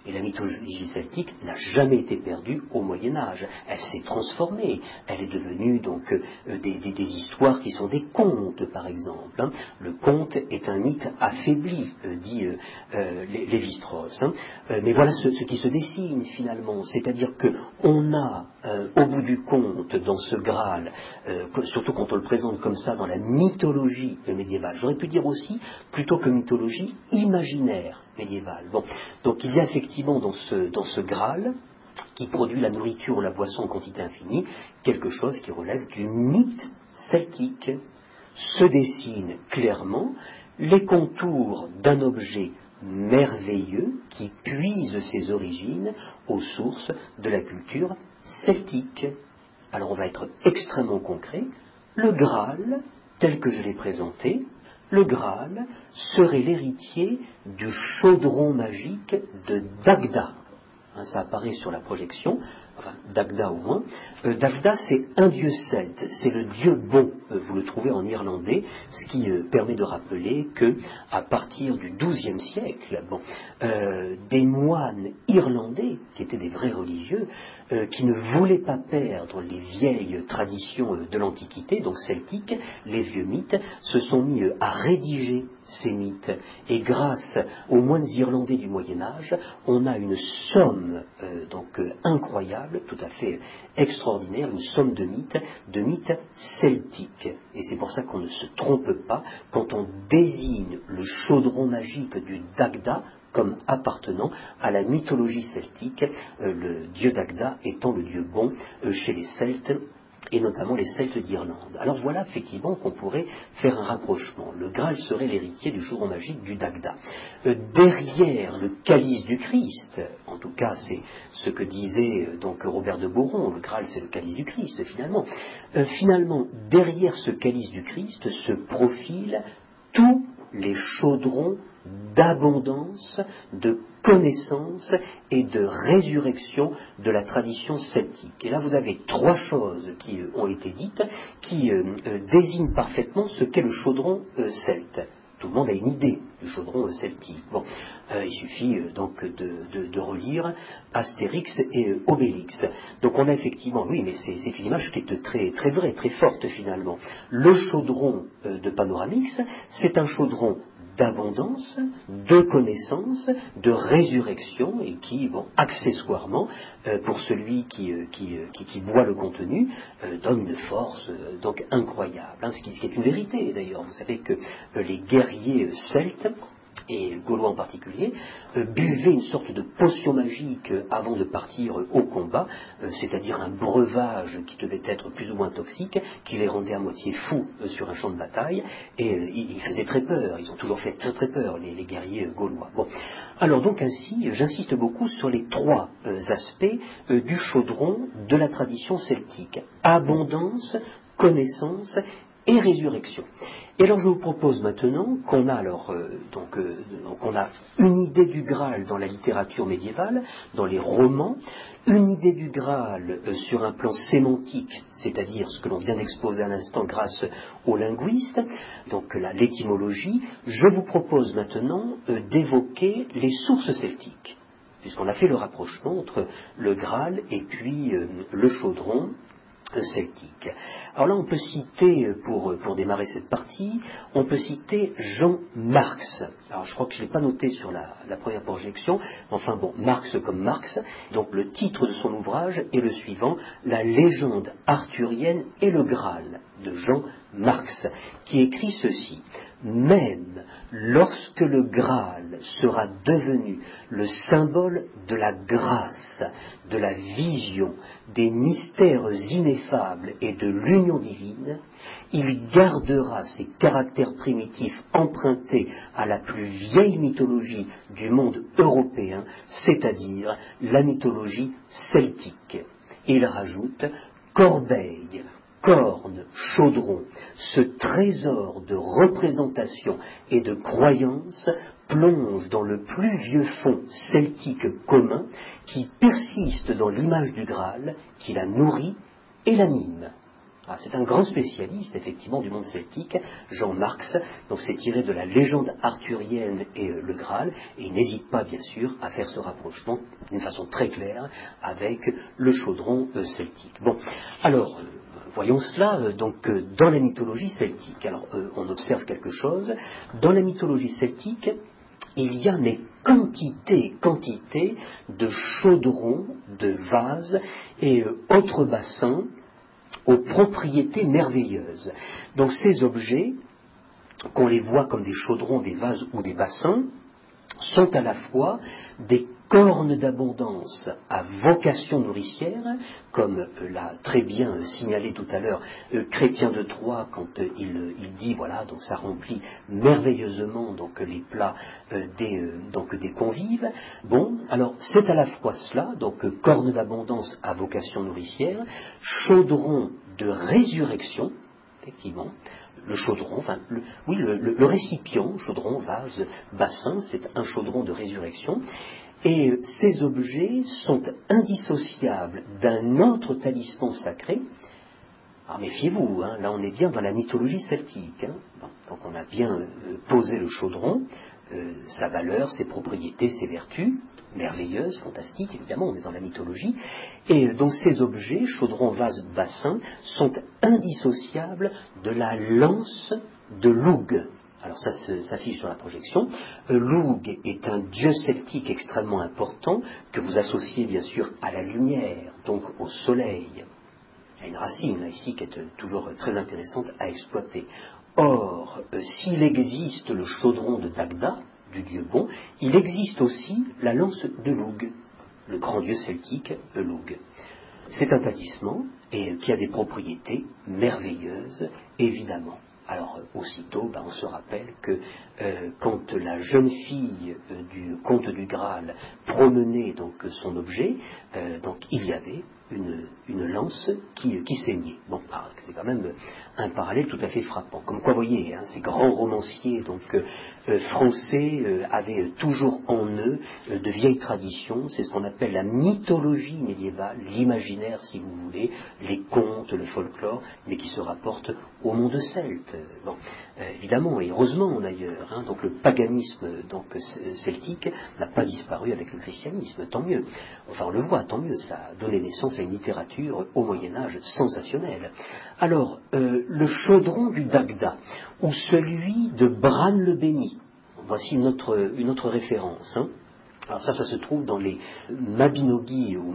Et la mythologie celtique n'a jamais été perdue au Moyen-Âge. Elle s'est transformée. Elle est devenue donc euh, des, des, des histoires qui sont des contes, par exemple. Hein. Le conte est un mythe affaibli, euh, dit euh, euh, Lévi-Strauss. Hein. Euh, mais voilà ce, ce qui se dessine finalement. C'est-à-dire qu'on a, euh, au bout du compte, dans ce Graal, euh, surtout quand on le présente comme ça dans la mythologie médiévale, j'aurais pu dire aussi, plutôt que mythologie, imaginaire médiévale. Bon. Donc il y a effectivement dans ce, dans ce Graal, qui produit la nourriture ou la boisson en quantité infinie, quelque chose qui relève du mythe celtique. Se dessinent clairement les contours d'un objet merveilleux qui puise ses origines aux sources de la culture celtique. Alors on va être extrêmement concret. Le Graal, tel que je l'ai présenté, le Graal serait l'héritier du chaudron magique de Dagda. Hein, ça apparaît sur la projection, enfin Dagda au moins. Euh, Dagda, c'est un dieu celte, c'est le dieu bon. Euh, vous le trouvez en irlandais, ce qui euh, permet de rappeler que à partir du douzième siècle, bon, euh, des moines irlandais, qui étaient des vrais religieux, euh, qui ne voulaient pas perdre les vieilles traditions euh, de l'Antiquité, donc celtiques, les vieux mythes, se sont mis euh, à rédiger ces mythes. Et grâce aux moines irlandais du Moyen-Âge, on a une somme euh, donc euh, incroyable, tout à fait extraordinaire, une somme de mythes, de mythes celtiques. Et c'est pour ça qu'on ne se trompe pas quand on désigne le chaudron magique du Dagda comme appartenant à la mythologie celtique, euh, le dieu Dagda étant le dieu bon euh, chez les Celtes, et notamment les Celtes d'Irlande. Alors voilà effectivement qu'on pourrait faire un rapprochement. Le Graal serait l'héritier du chaudron magique du Dagda. Euh, derrière le calice du Christ, en tout cas c'est ce que disait euh, donc Robert de Boron, le Graal c'est le calice du Christ finalement. Euh, finalement, derrière ce calice du Christ se profilent tous les chaudrons d'abondance, de connaissance et de résurrection de la tradition celtique. Et là, vous avez trois choses qui euh, ont été dites, qui euh, euh, désignent parfaitement ce qu'est le chaudron euh, celte. Tout le monde a une idée du chaudron euh, celtique. Bon, euh, il suffit euh, donc de, de, de relire Astérix et euh, Obélix. Donc on a effectivement, oui, mais c'est, c'est une image qui est très, très vraie, très forte finalement. Le chaudron euh, de Panoramix, c'est un chaudron d'abondance, de connaissance, de résurrection, et qui, bon, accessoirement, euh, pour celui qui, euh, qui, euh, qui, qui boit le contenu, euh, donne une force euh, donc incroyable. Hein, ce, qui, ce qui est une vérité d'ailleurs. Vous savez que euh, les guerriers euh, celtes, et gaulois en particulier, euh, buvaient une sorte de potion magique euh, avant de partir euh, au combat, euh, c'est-à-dire un breuvage qui devait être plus ou moins toxique, qui les rendait à moitié fous euh, sur un champ de bataille, et euh, ils, ils faisaient très peur, ils ont toujours fait très très peur, les, les guerriers euh, gaulois. Bon. Alors donc ainsi, j'insiste beaucoup sur les trois euh, aspects euh, du chaudron de la tradition celtique. Abondance, connaissance et résurrection. Et alors je vous propose maintenant qu'on a alors euh, donc, euh, donc on a une idée du Graal dans la littérature médiévale, dans les romans, une idée du Graal euh, sur un plan sémantique, c'est-à-dire ce que l'on vient d'exposer à l'instant grâce aux linguistes, donc la, l'étymologie. Je vous propose maintenant euh, d'évoquer les sources celtiques, puisqu'on a fait le rapprochement entre le Graal et puis euh, le chaudron celtique. Alors là, on peut citer, pour, pour démarrer cette partie, on peut citer Jean Marx. Alors je crois que je ne l'ai pas noté sur la, la première projection, enfin bon, Marx comme Marx. Donc le titre de son ouvrage est le suivant, La légende arthurienne et le Graal, de Jean Marx, qui écrit ceci. Même lorsque le Graal sera devenu le symbole de la grâce, de la vision, des mystères ineffables et de l'union divine, il gardera ses caractères primitifs empruntés à la plus vieille mythologie du monde européen, c'est-à-dire la mythologie celtique. Et il rajoute Corbeille, corne, chaudron, ce trésor de représentation et de croyance plonge dans le plus vieux fond celtique commun qui persiste dans l'image du Graal, qui la nourrit et l'anime. Ah, c'est un grand spécialiste, effectivement, du monde celtique, Jean Marx. Donc c'est tiré de la légende arthurienne et euh, le Graal, et il n'hésite pas, bien sûr, à faire ce rapprochement d'une façon très claire avec le chaudron euh, celtique. Bon, alors, euh, voyons cela, euh, donc, euh, dans la mythologie celtique. Alors, euh, on observe quelque chose. Dans la mythologie celtique, il y a mais quantité, quantité de chaudrons, de vases et euh, autres bassins aux propriétés merveilleuses. Donc ces objets, qu'on les voit comme des chaudrons, des vases ou des bassins, sont à la fois des cornes d'abondance à vocation nourricière, comme l'a très bien signalé tout à l'heure euh, Chrétien de Troyes quand euh, il, il dit, voilà, donc ça remplit merveilleusement donc les plats euh, des, euh, donc des convives. Bon, alors c'est à la fois cela, donc euh, cornes d'abondance à vocation nourricière, chaudron de résurrection, effectivement. Le chaudron, enfin, le, oui, le, le, le récipient, chaudron, vase, bassin, c'est un chaudron de résurrection. Et ces objets sont indissociables d'un autre talisman sacré. Alors méfiez-vous, hein, là on est bien dans la mythologie celtique. Hein. Bon, donc on a bien euh, posé le chaudron, euh, sa valeur, ses propriétés, ses vertus, merveilleuses, fantastiques, évidemment, on est dans la mythologie. Et donc ces objets, chaudron, vase, bassin, sont indissociables de la lance de Lugh. Alors ça s'affiche sur la projection. Euh, Lugh est un dieu celtique extrêmement important que vous associez bien sûr à la lumière, donc au soleil. Il y a une racine là ici qui est toujours très intéressante à exploiter. Or, euh, s'il existe le chaudron de Dagda, du dieu bon, il existe aussi la lance de Lugh, le grand dieu celtique Lugh. C'est un talisman et qui a des propriétés merveilleuses, évidemment. Alors, aussitôt, ben, on se rappelle que euh, quand la jeune fille euh, du comte du Graal promenait donc son objet, euh, donc il y avait une, une lance qui, qui saignait. Bon, ah, c'est quand même un parallèle tout à fait frappant. Comme quoi, vous voyez, hein, ces grands romanciers donc euh, français euh, avaient toujours en eux euh, de vieilles traditions. C'est ce qu'on appelle la mythologie médiévale, l'imaginaire, si vous voulez, les contes, le folklore, mais qui se rapportent au monde celte. Bon, euh, évidemment, et heureusement d'ailleurs, hein, donc le paganisme donc, celtique n'a pas disparu avec le christianisme, tant mieux. Enfin, on le voit, tant mieux, ça a donné naissance à une littérature au Moyen-Âge sensationnelle. Alors, euh, le chaudron du Dagda, ou celui de Bran le Béni, voici une autre, une autre référence, hein. Alors ça, ça se trouve dans les Mabinogi ou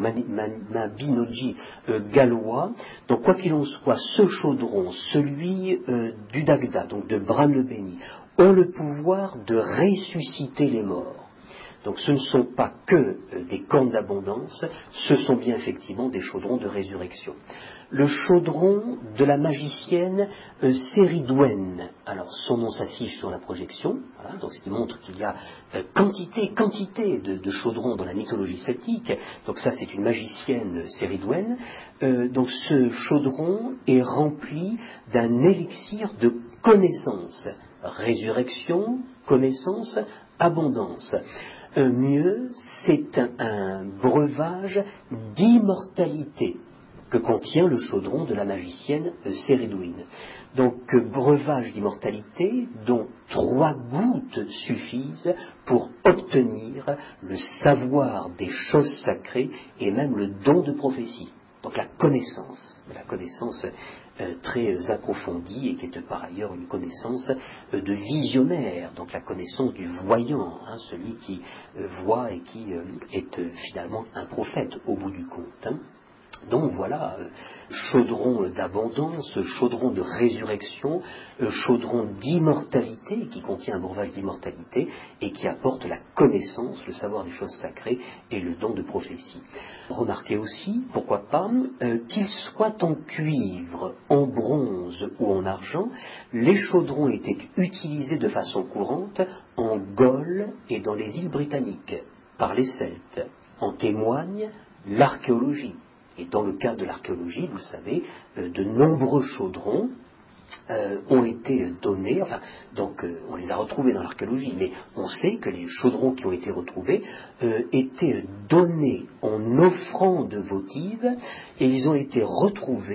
Mabinogi euh, gallois. Donc quoi qu'il en soit, ce chaudron, celui euh, du Dagda, donc de Bran le Béni, ont le pouvoir de ressusciter les morts. Donc ce ne sont pas que euh, des cornes d'abondance, ce sont bien effectivement des chaudrons de résurrection. Le chaudron de la magicienne euh, Céridwen, alors son nom s'affiche sur la projection, voilà, donc ce qui montre qu'il y a euh, quantité, quantité de, de chaudrons dans la mythologie celtique, donc ça c'est une magicienne Céridwen, euh, donc ce chaudron est rempli d'un élixir de connaissance, résurrection, connaissance, abondance. Euh, mieux, c'est un, un breuvage d'immortalité que contient le chaudron de la magicienne euh, Céridwen. Donc, euh, breuvage d'immortalité dont trois gouttes suffisent pour obtenir le savoir des choses sacrées et même le don de prophétie. Donc la connaissance, la connaissance euh, très approfondie et qui est par ailleurs une connaissance euh, de visionnaire, donc la connaissance du voyant, hein, celui qui euh, voit et qui euh, est euh, finalement un prophète au bout du compte. Hein. Donc voilà, euh, chaudron d'abondance, chaudron de résurrection, euh, chaudron d'immortalité, qui contient un breuvage d'immortalité et qui apporte la connaissance, le savoir des choses sacrées et le don de prophétie. Remarquez aussi, pourquoi pas, euh, qu'ils soient en cuivre, en bronze ou en argent, les chaudrons étaient utilisés de façon courante en Gaule et dans les îles britanniques, par les Celtes. En témoigne l'archéologie. Et dans le cadre de l'archéologie, vous le savez, euh, de nombreux chaudrons euh, ont été donnés, enfin, donc euh, on les a retrouvés dans l'archéologie, mais on sait que les chaudrons qui ont été retrouvés euh, étaient donnés en offrande votive, et ils ont été retrouvés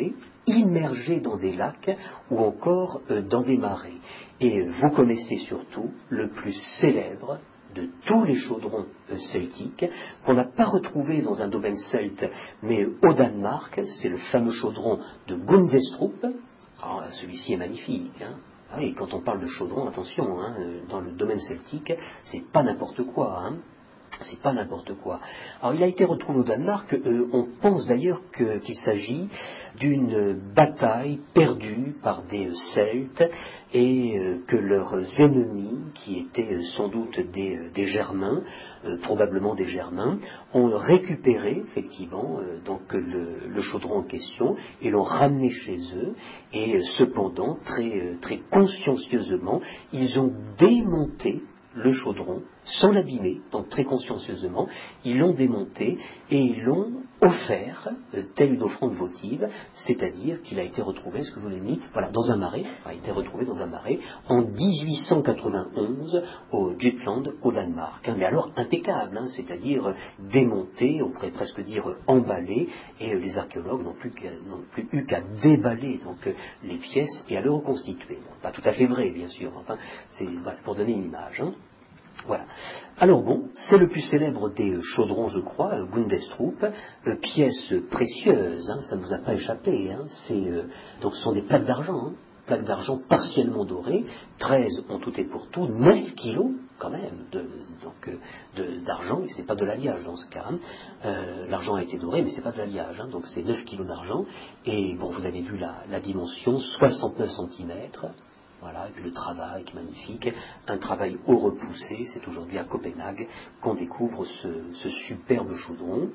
immergés dans des lacs ou encore euh, dans des marais. Et vous connaissez surtout le plus célèbre de tous les chaudrons euh, celtiques, qu'on n'a pas retrouvé dans un domaine celte, mais au Danemark, c'est le fameux chaudron de Gundestrup. Alors, celui-ci est magnifique, hein. Ah, et quand on parle de chaudron, attention, hein, dans le domaine celtique, c'est pas n'importe quoi, hein. C'est pas n'importe quoi. Alors il a été retrouvé au Danemark, euh, on pense d'ailleurs que, qu'il s'agit d'une bataille perdue par des Celtes et euh, que leurs ennemis, qui étaient euh, sans doute des, euh, des Germains, euh, probablement des Germains, ont récupéré effectivement euh, donc le, le chaudron en question et l'ont ramené chez eux et euh, cependant très, euh, très consciencieusement ils ont démonté le chaudron, sans l'abîmer, donc très consciencieusement, ils l'ont démonté et ils l'ont offert, euh, telle une offrande votive, c'est-à-dire qu'il a été retrouvé, ce que je vous l'ai mis, voilà, dans un marais, a été retrouvé dans un marais en dix-huit cent quatre-vingt-onze au Jutland, au Danemark. Hein, mais alors impeccable, hein, c'est-à-dire euh, démonté, on pourrait presque dire euh, emballé, et euh, les archéologues n'ont plus, n'ont plus eu qu'à déballer donc euh, les pièces et à le reconstituer. Bon, pas tout à fait vrai, bien sûr, enfin, c'est voilà, pour donner une image. Hein. Voilà. Alors bon, c'est le plus célèbre des chaudrons, je crois, euh, Gundestrup, euh, pièce précieuse, hein, ça ne nous a pas échappé, hein, c'est, euh, donc ce sont des plaques d'argent, hein, plaques d'argent partiellement dorées, treize en tout et pour tout, neuf kilos quand même de, donc, euh, de, d'argent, et c'est pas de l'alliage dans ce cas, hein. euh, l'argent a été doré, mais c'est pas de l'alliage, hein, donc c'est neuf kilos d'argent, et bon, vous avez vu la, la dimension, soixante-neuf centimètres. Voilà, et puis le travail qui est magnifique, un travail haut repoussé, c'est aujourd'hui à Copenhague qu'on découvre ce, ce superbe chaudron.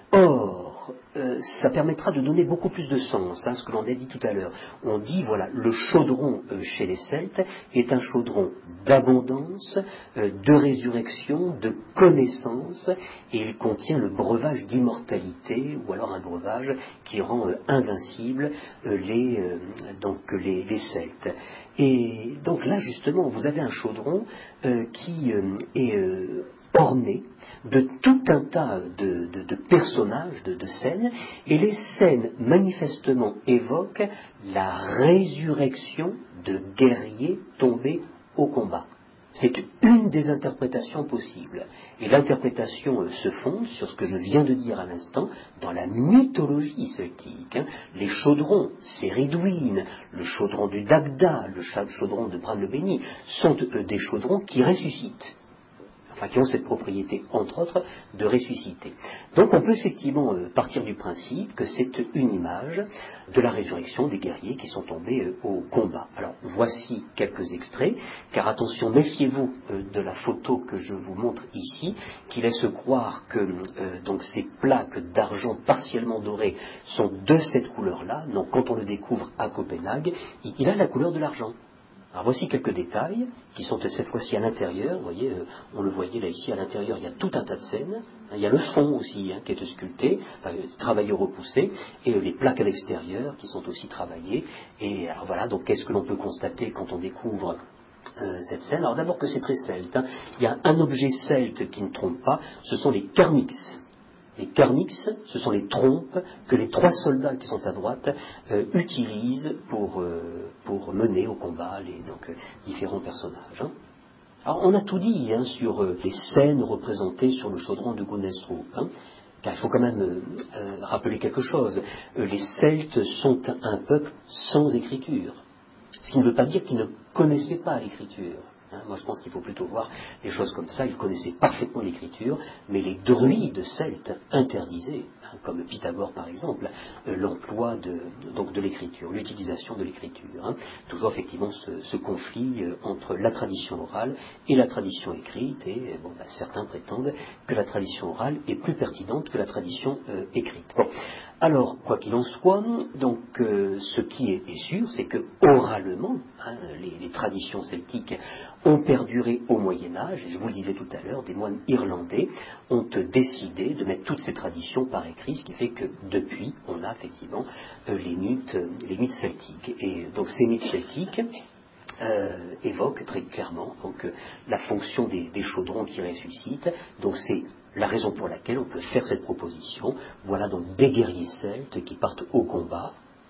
Or, euh, ça permettra de donner beaucoup plus de sens à hein, ce que l'on a dit tout à l'heure. On dit, voilà, le chaudron euh, chez les Celtes est un chaudron d'abondance, euh, de résurrection, de connaissance, et il contient le breuvage d'immortalité, ou alors un breuvage qui rend euh, invincible euh, les, euh, donc, les, les Celtes. Et donc là, justement, vous avez un chaudron euh, qui euh, est euh, orné de tout un tas de, de, de personnages, de, de scènes, et les scènes manifestement évoquent la résurrection de guerriers tombés au combat. C'est une des interprétations possibles. Et l'interprétation euh, se fonde sur ce que je viens de dire à l'instant, dans la mythologie celtique. Hein. Les chaudrons, Céridouine, le chaudron du Dagda, le chaudron de Bran le Béni, sont euh, des chaudrons qui ressuscitent. Enfin, qui ont cette propriété, entre autres, de ressusciter. Donc on peut effectivement euh, partir du principe que c'est une image de la résurrection des guerriers qui sont tombés euh, au combat. Alors voici quelques extraits, car attention, méfiez-vous euh, de la photo que je vous montre ici, qui laisse croire que euh, donc ces plaques d'argent partiellement dorées sont de cette couleur-là. Donc quand on le découvre à Copenhague, il, il a la couleur de l'argent. Alors voici quelques détails qui sont cette fois-ci à l'intérieur. Vous voyez, euh, on le voyait là ici à l'intérieur, il y a tout un tas de scènes. Il y a le fond aussi hein, qui est sculpté, enfin, travaillé au repoussé, et euh, les plaques à l'extérieur qui sont aussi travaillées. Et alors voilà, donc qu'est-ce que l'on peut constater quand on découvre euh, cette scène? Alors d'abord que c'est très celte. Hein. Il y a un objet celte qui ne trompe pas, ce sont les carnix. Les carnix, ce sont les trompes que les trois soldats qui sont à droite euh, utilisent pour, euh, pour mener au combat les donc, euh, différents personnages. Hein. Alors on a tout dit hein, sur euh, les scènes représentées sur le chaudron de Gundestrup. Hein, car il faut quand même euh, euh, rappeler quelque chose. Euh, les Celtes sont un peuple sans écriture. Ce qui ne veut pas dire qu'ils ne connaissaient pas l'écriture. Hein, moi, je pense qu'il faut plutôt voir les choses comme ça. Ils connaissaient parfaitement l'écriture, mais les druides celtes interdisaient, hein, comme Pythagore par exemple, euh, l'emploi de, donc de l'écriture, l'utilisation de l'écriture. Hein. Toujours effectivement ce, ce conflit euh, entre la tradition orale et la tradition écrite. Et bon, bah, certains prétendent que la tradition orale est plus pertinente que la tradition euh, écrite. Bon. Alors, quoi qu'il en soit, donc, euh, ce qui est, est sûr, c'est que oralement, hein, les, les traditions celtiques ont perduré au Moyen-Âge, et je vous le disais tout à l'heure, des moines irlandais ont décidé de mettre toutes ces traditions par écrit, ce qui fait que depuis, on a effectivement euh, les mythes, les mythes celtiques. Et donc ces mythes celtiques euh, évoquent très clairement donc, euh, la fonction des, des chaudrons qui ressuscitent. Donc c'est la raison pour laquelle on peut faire cette proposition. Voilà donc des guerriers celtes qui partent au combat,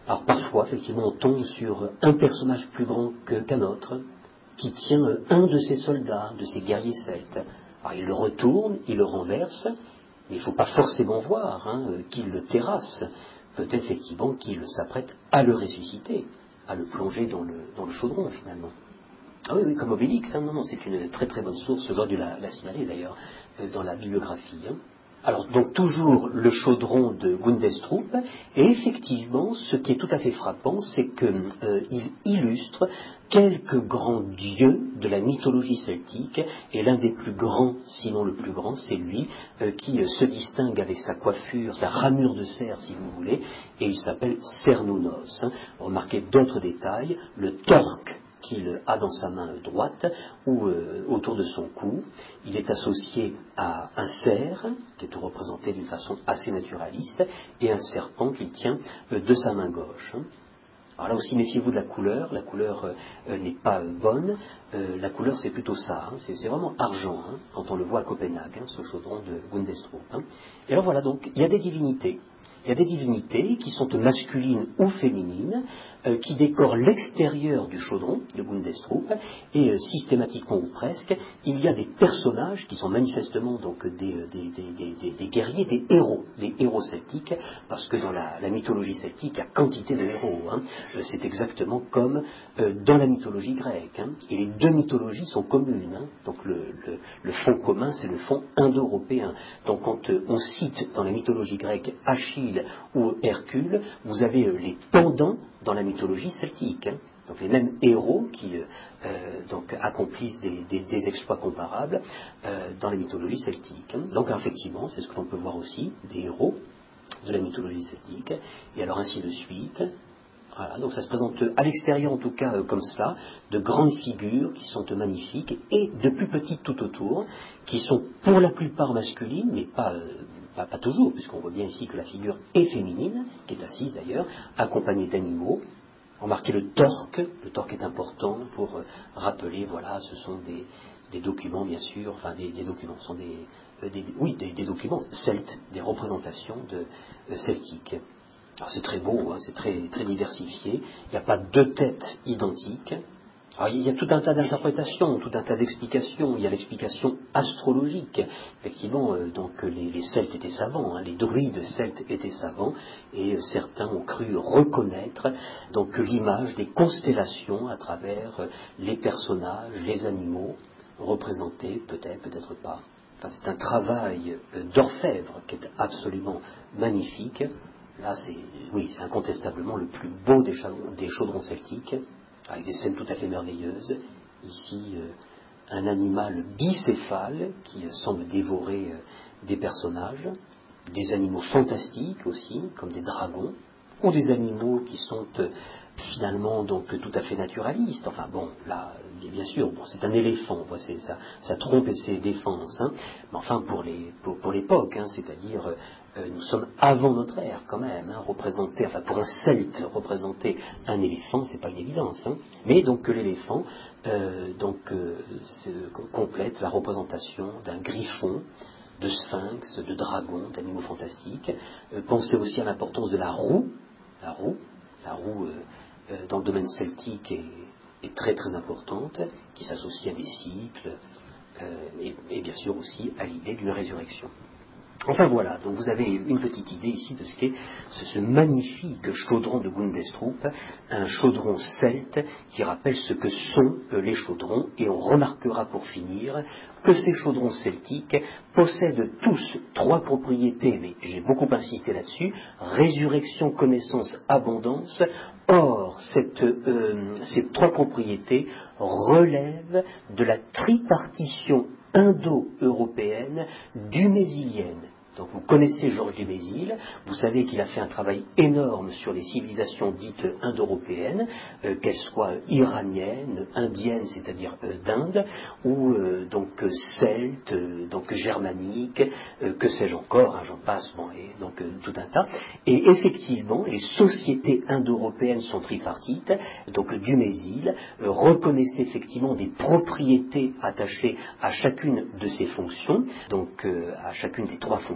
Alors parfois, effectivement, on tombe sur un personnage plus grand que, qu'un autre, qui tient un de ses soldats, de ses guerriers celtes. Alors il le retourne, il le renverse, mais il ne faut pas forcément voir hein, qu'il le terrasse. Peut-être effectivement qu'il s'apprête à le ressusciter, à le plonger dans le, dans le chaudron finalement. Ah oui, oui, comme Obélix, hein, non, non, c'est une très très bonne source, j'aurais dû la, la signaler d'ailleurs dans la bibliographie. Hein. Alors, donc, toujours le chaudron de Gundestrup, et effectivement, ce qui est tout à fait frappant, c'est qu'il euh, illustre quelques grands dieux de la mythologie celtique, et l'un des plus grands, sinon le plus grand, c'est lui, euh, qui euh, se distingue avec sa coiffure, sa ramure de cerf, si vous voulez, et il s'appelle Cernunnos. Hein. Remarquez d'autres détails, le torque qu'il a dans sa main droite ou euh, autour de son cou. Il est associé à un cerf, qui est représenté d'une façon assez naturaliste, et un serpent qu'il tient euh, de sa main gauche. Alors là aussi, méfiez-vous de la couleur. La couleur euh, n'est pas euh, bonne. Euh, la couleur, c'est plutôt ça. Hein. C'est, c'est vraiment argent, hein, quand on le voit à Copenhague, hein, ce chaudron de Gundestrup. Hein. Et alors voilà, donc, il y a des divinités. Il y a des divinités qui sont masculines ou féminines, euh, qui décorent l'extérieur du chaudron de Gundestrup, et euh, systématiquement ou presque, il y a des personnages qui sont manifestement donc des, des, des, des, des guerriers, des héros, des héros celtiques, parce que dans la, la mythologie celtique, il y a quantité de héros. Hein. Euh, c'est exactement comme euh, dans la mythologie grecque. Hein. Et les deux mythologies sont communes. Hein. Donc le, le, le fond commun, c'est le fond indo-européen. Donc quand euh, on cite dans la mythologie grecque Achille ou Hercule, vous avez euh, les pendants dans la mythologie celtique. Hein. Donc les mêmes héros qui euh, euh, donc, accomplissent des, des, des exploits comparables euh, dans la mythologie celtique. Hein. Donc effectivement, c'est ce que l'on peut voir aussi, des héros de la mythologie celtique, et alors ainsi de suite. Voilà, donc ça se présente à l'extérieur en tout cas euh, comme cela, de grandes figures qui sont magnifiques, et de plus petites tout autour, qui sont pour la plupart masculines, mais pas... Euh, Pas, pas toujours, puisqu'on voit bien ici que la figure est féminine, qui est assise d'ailleurs, accompagnée d'animaux. Remarquez le torque, le torque est important pour euh, rappeler, voilà, ce sont des, des documents bien sûr, enfin des, des documents, ce sont des, euh, des oui, des, des documents celtes, des représentations de, euh, celtiques. Alors c'est très beau, hein, c'est très, très diversifié, il n'y a pas deux têtes identiques. Alors, il y a tout un tas d'interprétations, tout un tas d'explications. Il y a l'explication astrologique. Effectivement, euh, donc les, les Celtes étaient savants, hein, les druides celtes étaient savants, et euh, certains ont cru reconnaître donc l'image des constellations à travers euh, les personnages, les animaux représentés, peut-être, peut-être pas. Enfin, c'est un travail euh, d'orfèvre qui est absolument magnifique. Là, c'est, oui, c'est incontestablement le plus beau des, chaudrons, des chaudrons celtiques, avec des scènes tout à fait merveilleuses. Ici, euh, un animal bicéphale qui euh, semble dévorer euh, des personnages, des animaux fantastiques aussi, comme des dragons, ou des animaux qui sont euh, finalement donc tout à fait naturalistes. Enfin bon, là, bien sûr, bon, c'est un éléphant, bon, c'est, ça, ça trompe et c'est défense, hein, mais enfin pour, les, pour, pour l'époque, hein, c'est-à-dire euh, nous sommes avant notre ère quand même, hein, représenter, enfin pour un celte représenter un éléphant, c'est pas une évidence, hein, mais donc que l'éléphant euh, donc euh, complète la représentation d'un griffon, de sphinx, de dragons, d'animaux fantastiques. Euh, pensez aussi à l'importance de la roue. La roue, la roue euh, euh, dans le domaine celtique est, est très très importante, qui s'associe à des cycles, euh, et, et bien sûr aussi à l'idée d'une résurrection. Enfin voilà, donc vous avez une petite idée ici de ce qu'est ce, ce magnifique chaudron de Gundestrup, un chaudron celte qui rappelle ce que sont euh, les chaudrons, et on remarquera pour finir que ces chaudrons celtiques possèdent tous trois propriétés, mais j'ai beaucoup insisté là-dessus: résurrection, connaissance, abondance. Or, cette, euh, ces trois propriétés relèvent de la tripartition indo-européenne dumézilienne. Donc vous connaissez Georges Dumézil, vous savez qu'il a fait un travail énorme sur les civilisations dites indo-européennes, euh, qu'elles soient iraniennes, indiennes, c'est-à-dire euh, d'Inde, ou euh, donc euh, celtes, euh, donc germaniques, euh, que sais-je encore, hein, j'en passe, bon, et donc euh, tout un tas. Et effectivement, les sociétés indo-européennes sont tripartites, donc Dumézil euh, reconnaissait effectivement des propriétés attachées à chacune de ces fonctions, donc euh, à chacune des trois fonctions,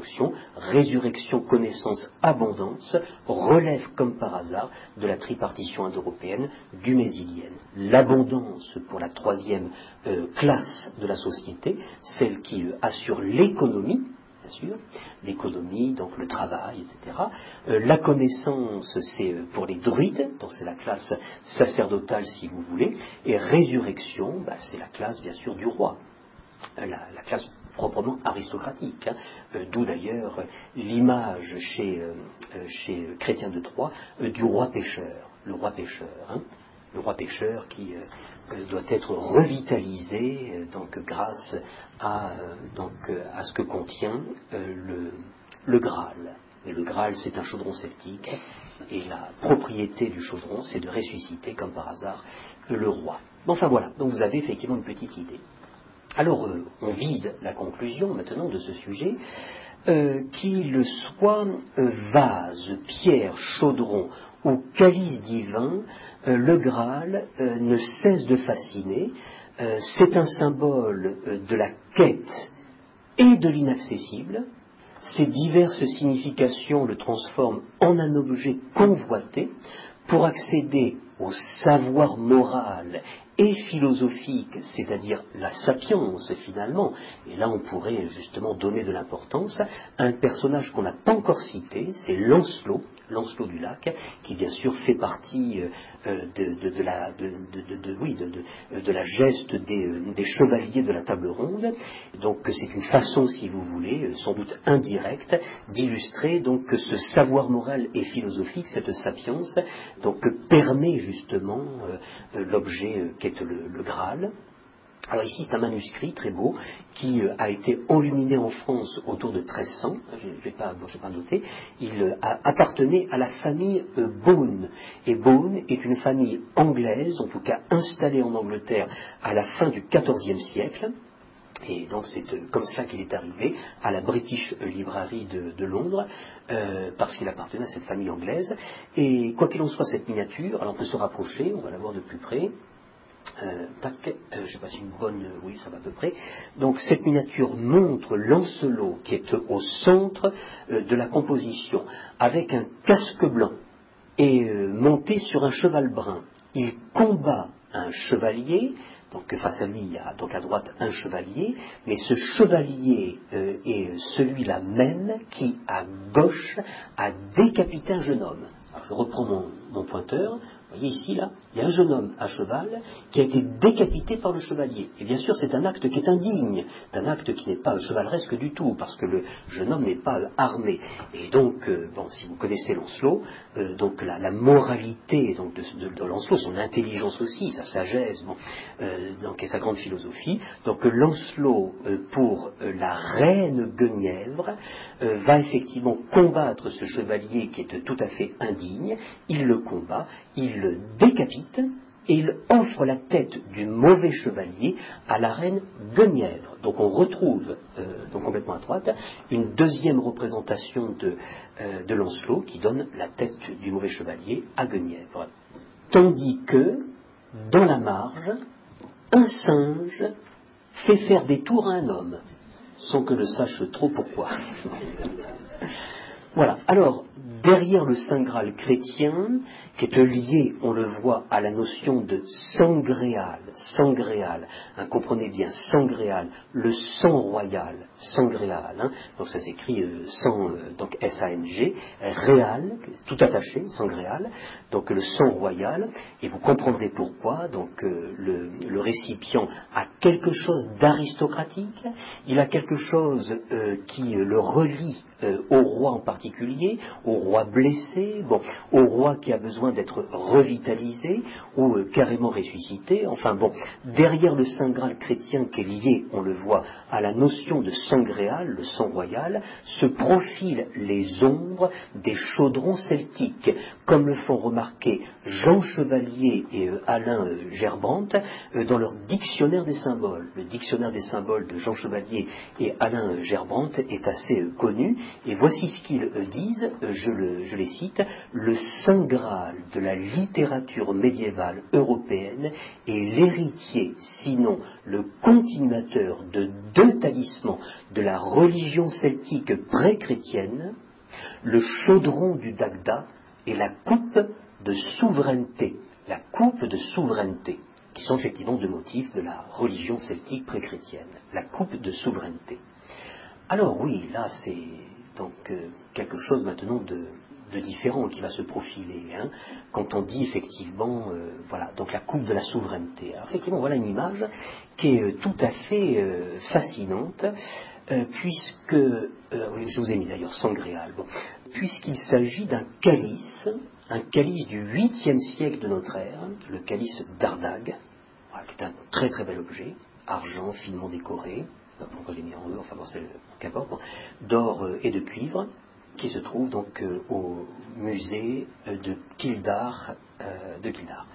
fonction, résurrection, connaissance, abondance, relève comme par hasard de la tripartition indo-européenne du-mésilienne. L'abondance pour la troisième euh, classe de la société, celle qui euh, assure l'économie, bien sûr, l'économie, donc le travail, et cetera. Euh, la connaissance, c'est euh, pour les druides, donc c'est la classe sacerdotale si vous voulez, et résurrection, bah, c'est la classe bien sûr du roi, euh, la, la classe proprement aristocratique, hein. euh, d'où d'ailleurs euh, l'image chez, euh, chez Chrétien de Troyes euh, du roi pêcheur, le roi pêcheur, hein. Le roi pêcheur qui euh, doit être revitalisé euh, donc grâce à, euh, donc, euh, à ce que contient euh, le, le Graal. Et le Graal, c'est un chaudron celtique, et la propriété du chaudron, c'est de ressusciter, comme par hasard, le roi. Enfin voilà, donc vous avez effectivement une petite idée. Alors, euh, on vise la conclusion maintenant de ce sujet, euh, qu'il soit euh, vase, pierre, chaudron ou calice divin, euh, le Graal euh, ne cesse de fasciner. Euh, c'est un symbole euh, de la quête et de l'inaccessible. Ces diverses significations le transforment en un objet convoité pour accéder au savoir moral et philosophique, c'est-à-dire la sapience finalement. Et là on pourrait justement donner de l'importance à un personnage qu'on n'a pas encore cité, c'est Lancelot, Lancelot du Lac, qui bien sûr fait partie euh, de, de, de, la, de, de, de, oui, de, de, de la geste des, des chevaliers de la table ronde. Donc c'est une façon, si vous voulez, sans doute indirecte, d'illustrer donc que ce savoir moral et philosophique, cette sapience, donc permet justement euh, l'objet euh, qu'est le, le Graal. Alors ici c'est un manuscrit très beau qui euh, a été enluminé en France autour de treize cents, je n'ai pas, bon, pas noté, il euh, a, appartenait à la famille euh, Bohun, et Bohun est une famille anglaise, en tout cas installée en Angleterre à la fin du quatorzième siècle. Et donc c'est euh, comme cela qu'il est arrivé à la British Library de, de Londres, euh, parce qu'il appartenait à cette famille anglaise. Et quoi qu'il en soit, cette miniature, alors on peut se rapprocher, on va la voir de plus près. Euh, tac, euh, je ne sais pas si une bonne, euh, oui ça va à peu près. Donc cette miniature montre Lancelot qui est au centre euh, de la composition, avec un casque blanc et euh, monté sur un cheval brun. Il combat un chevalier. Donc face à lui, il y a donc à droite un chevalier, mais ce chevalier euh, est celui-là même qui, à gauche, a décapité un jeune homme. Alors je reprends mon, mon pointeur. Vous voyez ici, là, il y a un jeune homme à cheval qui a été décapité par le chevalier. Et bien sûr, c'est un acte qui est indigne, c'est un acte qui n'est pas chevaleresque du tout, parce que le jeune homme n'est pas armé. Et donc, euh, bon, si vous connaissez Lancelot, euh, donc la, la moralité donc, de, de, de Lancelot, son intelligence aussi, sa sagesse, bon, euh, donc, et sa grande philosophie, donc Lancelot, euh, pour euh, la reine Guenièvre, euh, va effectivement combattre ce chevalier qui est tout à fait indigne, il le combat, il le décapite et il offre la tête du mauvais chevalier à la reine Guenièvre. Donc on retrouve, euh, donc complètement à droite, une deuxième représentation de, euh, de Lancelot qui donne la tête du mauvais chevalier à Guenièvre. Tandis que, dans la marge, un singe fait faire des tours à un homme, sans que le sache trop pourquoi. Voilà, alors, derrière le Saint Graal chrétien, qui est lié, on le voit, à la notion de sangréal, sangréal, hein, comprenez bien, sangréal, le sang royal, sangréal, hein, donc ça s'écrit euh, sang, euh, donc S A N G, réal, tout attaché, sangréal, donc le sang royal, et vous comprendrez pourquoi, donc euh, le, le récipient a quelque chose d'aristocratique, il a quelque chose euh, qui euh, le relie euh, au roi en particulier, au roi blessé, bon, au roi qui a besoin d'être revitalisé ou euh, carrément ressuscité. Enfin bon, derrière le Saint Graal chrétien qui est lié, on le voit, à la notion de sangréal, le sang royal, se profilent les ombres des chaudrons celtiques, comme le font remarquer Jean Chevalier et euh, Alain euh, Gerbante euh, dans leur dictionnaire des symboles. Le dictionnaire des symboles de Jean Chevalier et Alain euh, Gerbante est assez euh, connu, et voici ce qu'ils euh, disent, euh, je, le, je les cite: le Saint Graal de la littérature médiévale européenne est l'héritier, sinon le continuateur de deux talismans de la religion celtique pré-chrétienne, le chaudron du Dagda et la coupe de souveraineté, la coupe de souveraineté, qui sont effectivement deux motifs de la religion celtique pré-chrétienne, la coupe de souveraineté. Alors oui, là c'est donc euh, quelque chose maintenant de, de différent qui va se profiler, hein, quand on dit effectivement, euh, voilà, donc la coupe de la souveraineté. Alors effectivement, voilà une image qui est euh, tout à fait euh, fascinante, euh, puisque, euh, oui, je vous ai mis d'ailleurs sangréal, bon, puisqu'il s'agit d'un calice, un calice du huitième siècle de notre ère, le calice d'Ardag, voilà, qui est un très très bel objet, argent finement décoré, pourquoi j'ai mis en eux, enfin bon, c'est qu'importe, bon, d'or euh, et de cuivre, qui se trouve donc euh, au musée euh, de Kildare, euh, de Kildare.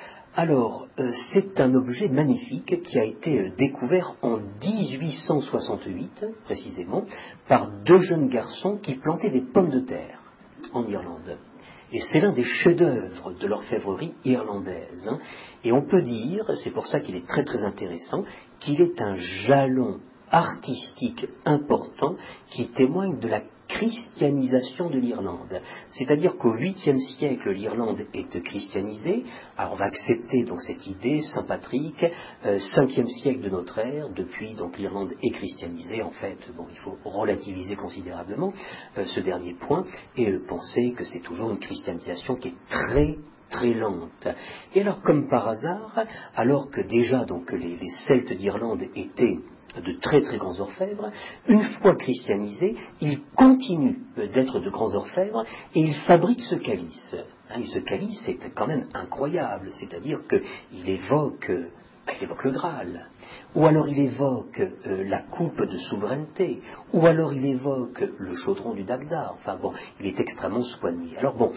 Alors, euh, c'est un objet magnifique qui a été euh, découvert en dix-huit cent soixante-huit, précisément, par deux jeunes garçons qui plantaient des pommes de terre en Irlande. Et c'est l'un des chefs-d'œuvre de l'orfèvrerie irlandaise. Hein. Et on peut dire, c'est pour ça qu'il est très très intéressant, qu'il est un jalon artistique important qui témoigne de la christianisation de l'Irlande. C'est-à-dire qu'au huitième siècle, l'Irlande est christianisée. Alors on va accepter donc cette idée, Saint Patrick, euh, cinquième siècle de notre ère, depuis donc l'Irlande est christianisée. En fait, bon, il faut relativiser considérablement euh, ce dernier point et euh, penser que c'est toujours une christianisation qui est très très lente. Et alors, comme par hasard, alors que déjà donc les, les Celtes d'Irlande étaient de très très grands orfèvres, une fois christianisés, ils continuent d'être de grands orfèvres et ils fabriquent ce calice. Hein, et ce calice, c'est quand même incroyable, c'est-à-dire qu'il évoque, ben, il évoque le Graal, ou alors il évoque euh, la coupe de souveraineté, ou alors il évoque le chaudron du Dagda. Enfin bon, il est extrêmement soigné. Alors bon,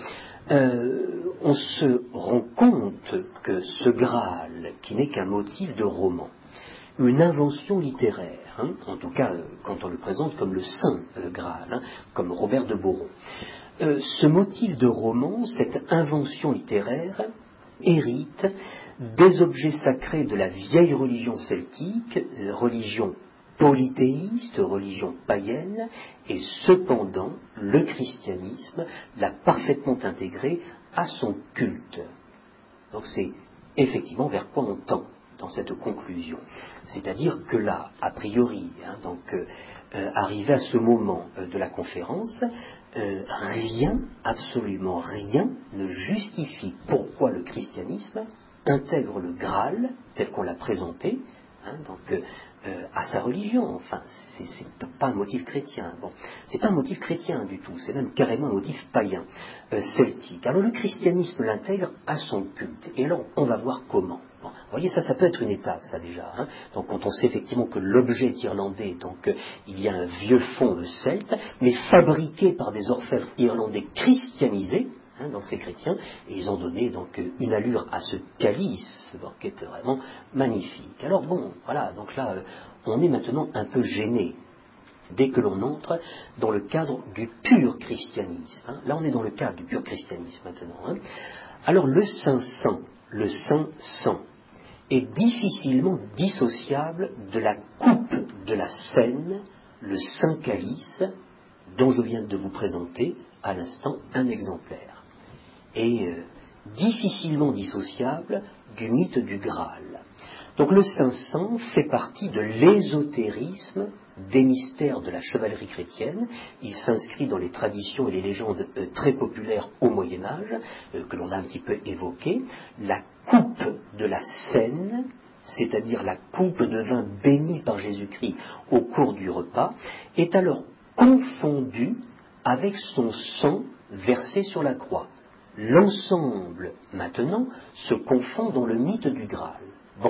euh, on se rend compte que ce Graal, qui n'est qu'un motif de roman, une invention littéraire, hein, en tout cas euh, quand on le présente comme le Saint euh, Graal, hein, comme Robert de Boron. Euh, ce motif de roman, cette invention littéraire, hérite des objets sacrés de la vieille religion celtique, euh, religion polythéiste, religion païenne, et cependant le christianisme l'a parfaitement intégré à son culte. Donc c'est effectivement vers quoi on tend dans cette conclusion. C'est-à-dire que là, a priori, hein, donc euh, euh, arrivé à ce moment euh, de la conférence, euh, rien, absolument rien, ne justifie pourquoi le christianisme intègre le Graal tel qu'on l'a présenté, hein, donc euh, euh, à sa religion. Enfin, c'est, c'est pas un motif chrétien. Bon, c'est pas un motif chrétien du tout. C'est même carrément un motif païen, euh, celtique. Alors le christianisme l'intègre à son culte. Et alors, on va voir comment. Bon, vous voyez, ça, ça peut être une étape, ça déjà. Hein. Donc, quand on sait effectivement que l'objet est irlandais, donc euh, il y a un vieux fond celte, mais fabriqué par des orfèvres irlandais christianisés. Hein, donc ces chrétiens, et ils ont donné donc une allure à ce calice, bon, qui est vraiment magnifique. Alors bon, voilà, donc là, euh, on est maintenant un peu gêné dès que l'on entre dans le cadre du pur christianisme. Hein. Là, on est dans le cadre du pur christianisme maintenant. Hein. Alors le saint sang, le saint sang, est difficilement dissociable de la coupe de la scène, le saint calice, dont je viens de vous présenter à l'instant un exemplaire. Et euh, difficilement dissociable du mythe du Graal. Donc le Saint Sang fait partie de l'ésotérisme des mystères de la chevalerie chrétienne. Il s'inscrit dans les traditions et les légendes euh, très populaires au Moyen-Âge, euh, que l'on a un petit peu évoquées. La coupe de la Seine, c'est-à-dire la coupe de vin bénie par Jésus-Christ au cours du repas, est alors confondue avec son sang versé sur la croix. L'ensemble, maintenant, se confond dans le mythe du Graal. Bon,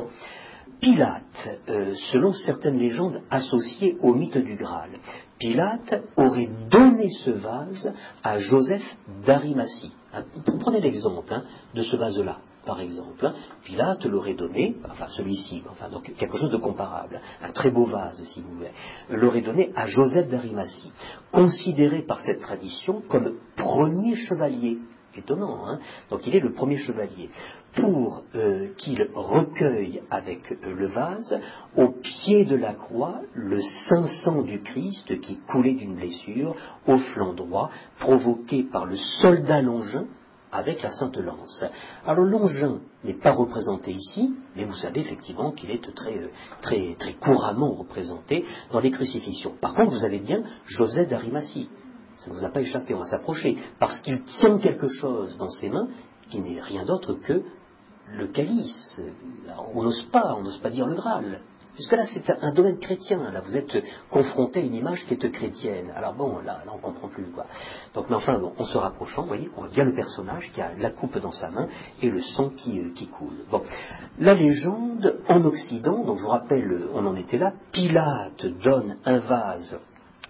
Pilate, euh, selon certaines légendes associées au mythe du Graal, Pilate aurait donné ce vase à Joseph d'Arimathie. Hein, prenez l'exemple hein, de ce vase-là, par exemple. Hein, Pilate l'aurait donné, enfin celui-ci, enfin donc quelque chose de comparable, un très beau vase, si vous voulez, l'aurait donné à Joseph d'Arimathie, considéré par cette tradition comme premier chevalier. étonnant, hein. Donc il est le premier chevalier. Pour euh, qu'il recueille avec euh, le vase, au pied de la croix, le saint sang du Christ qui coulait d'une blessure au flanc droit, provoqué par le soldat Longin, avec la sainte lance. Alors Longin n'est pas représenté ici, mais vous savez effectivement qu'il est très, très, très couramment représenté dans les crucifixions. Par contre, vous avez bien Joseph d'Arimathie. Ça ne vous a pas échappé, on va s'approcher, parce qu'il tient quelque chose dans ses mains qui n'est rien d'autre que le calice. Alors, on n'ose pas, on n'ose pas dire le Graal. Puisque là, c'est un domaine chrétien. Là, vous êtes confronté à une image qui est chrétienne. Alors bon, là, là on ne comprend plus, quoi. Donc, mais enfin, bon, en se rapprochant, vous voyez, on voit bien le personnage qui a la coupe dans sa main et le sang qui, euh, qui coule. Bon, la légende, en Occident, donc je vous rappelle, on en était là, Pilate donne un vase,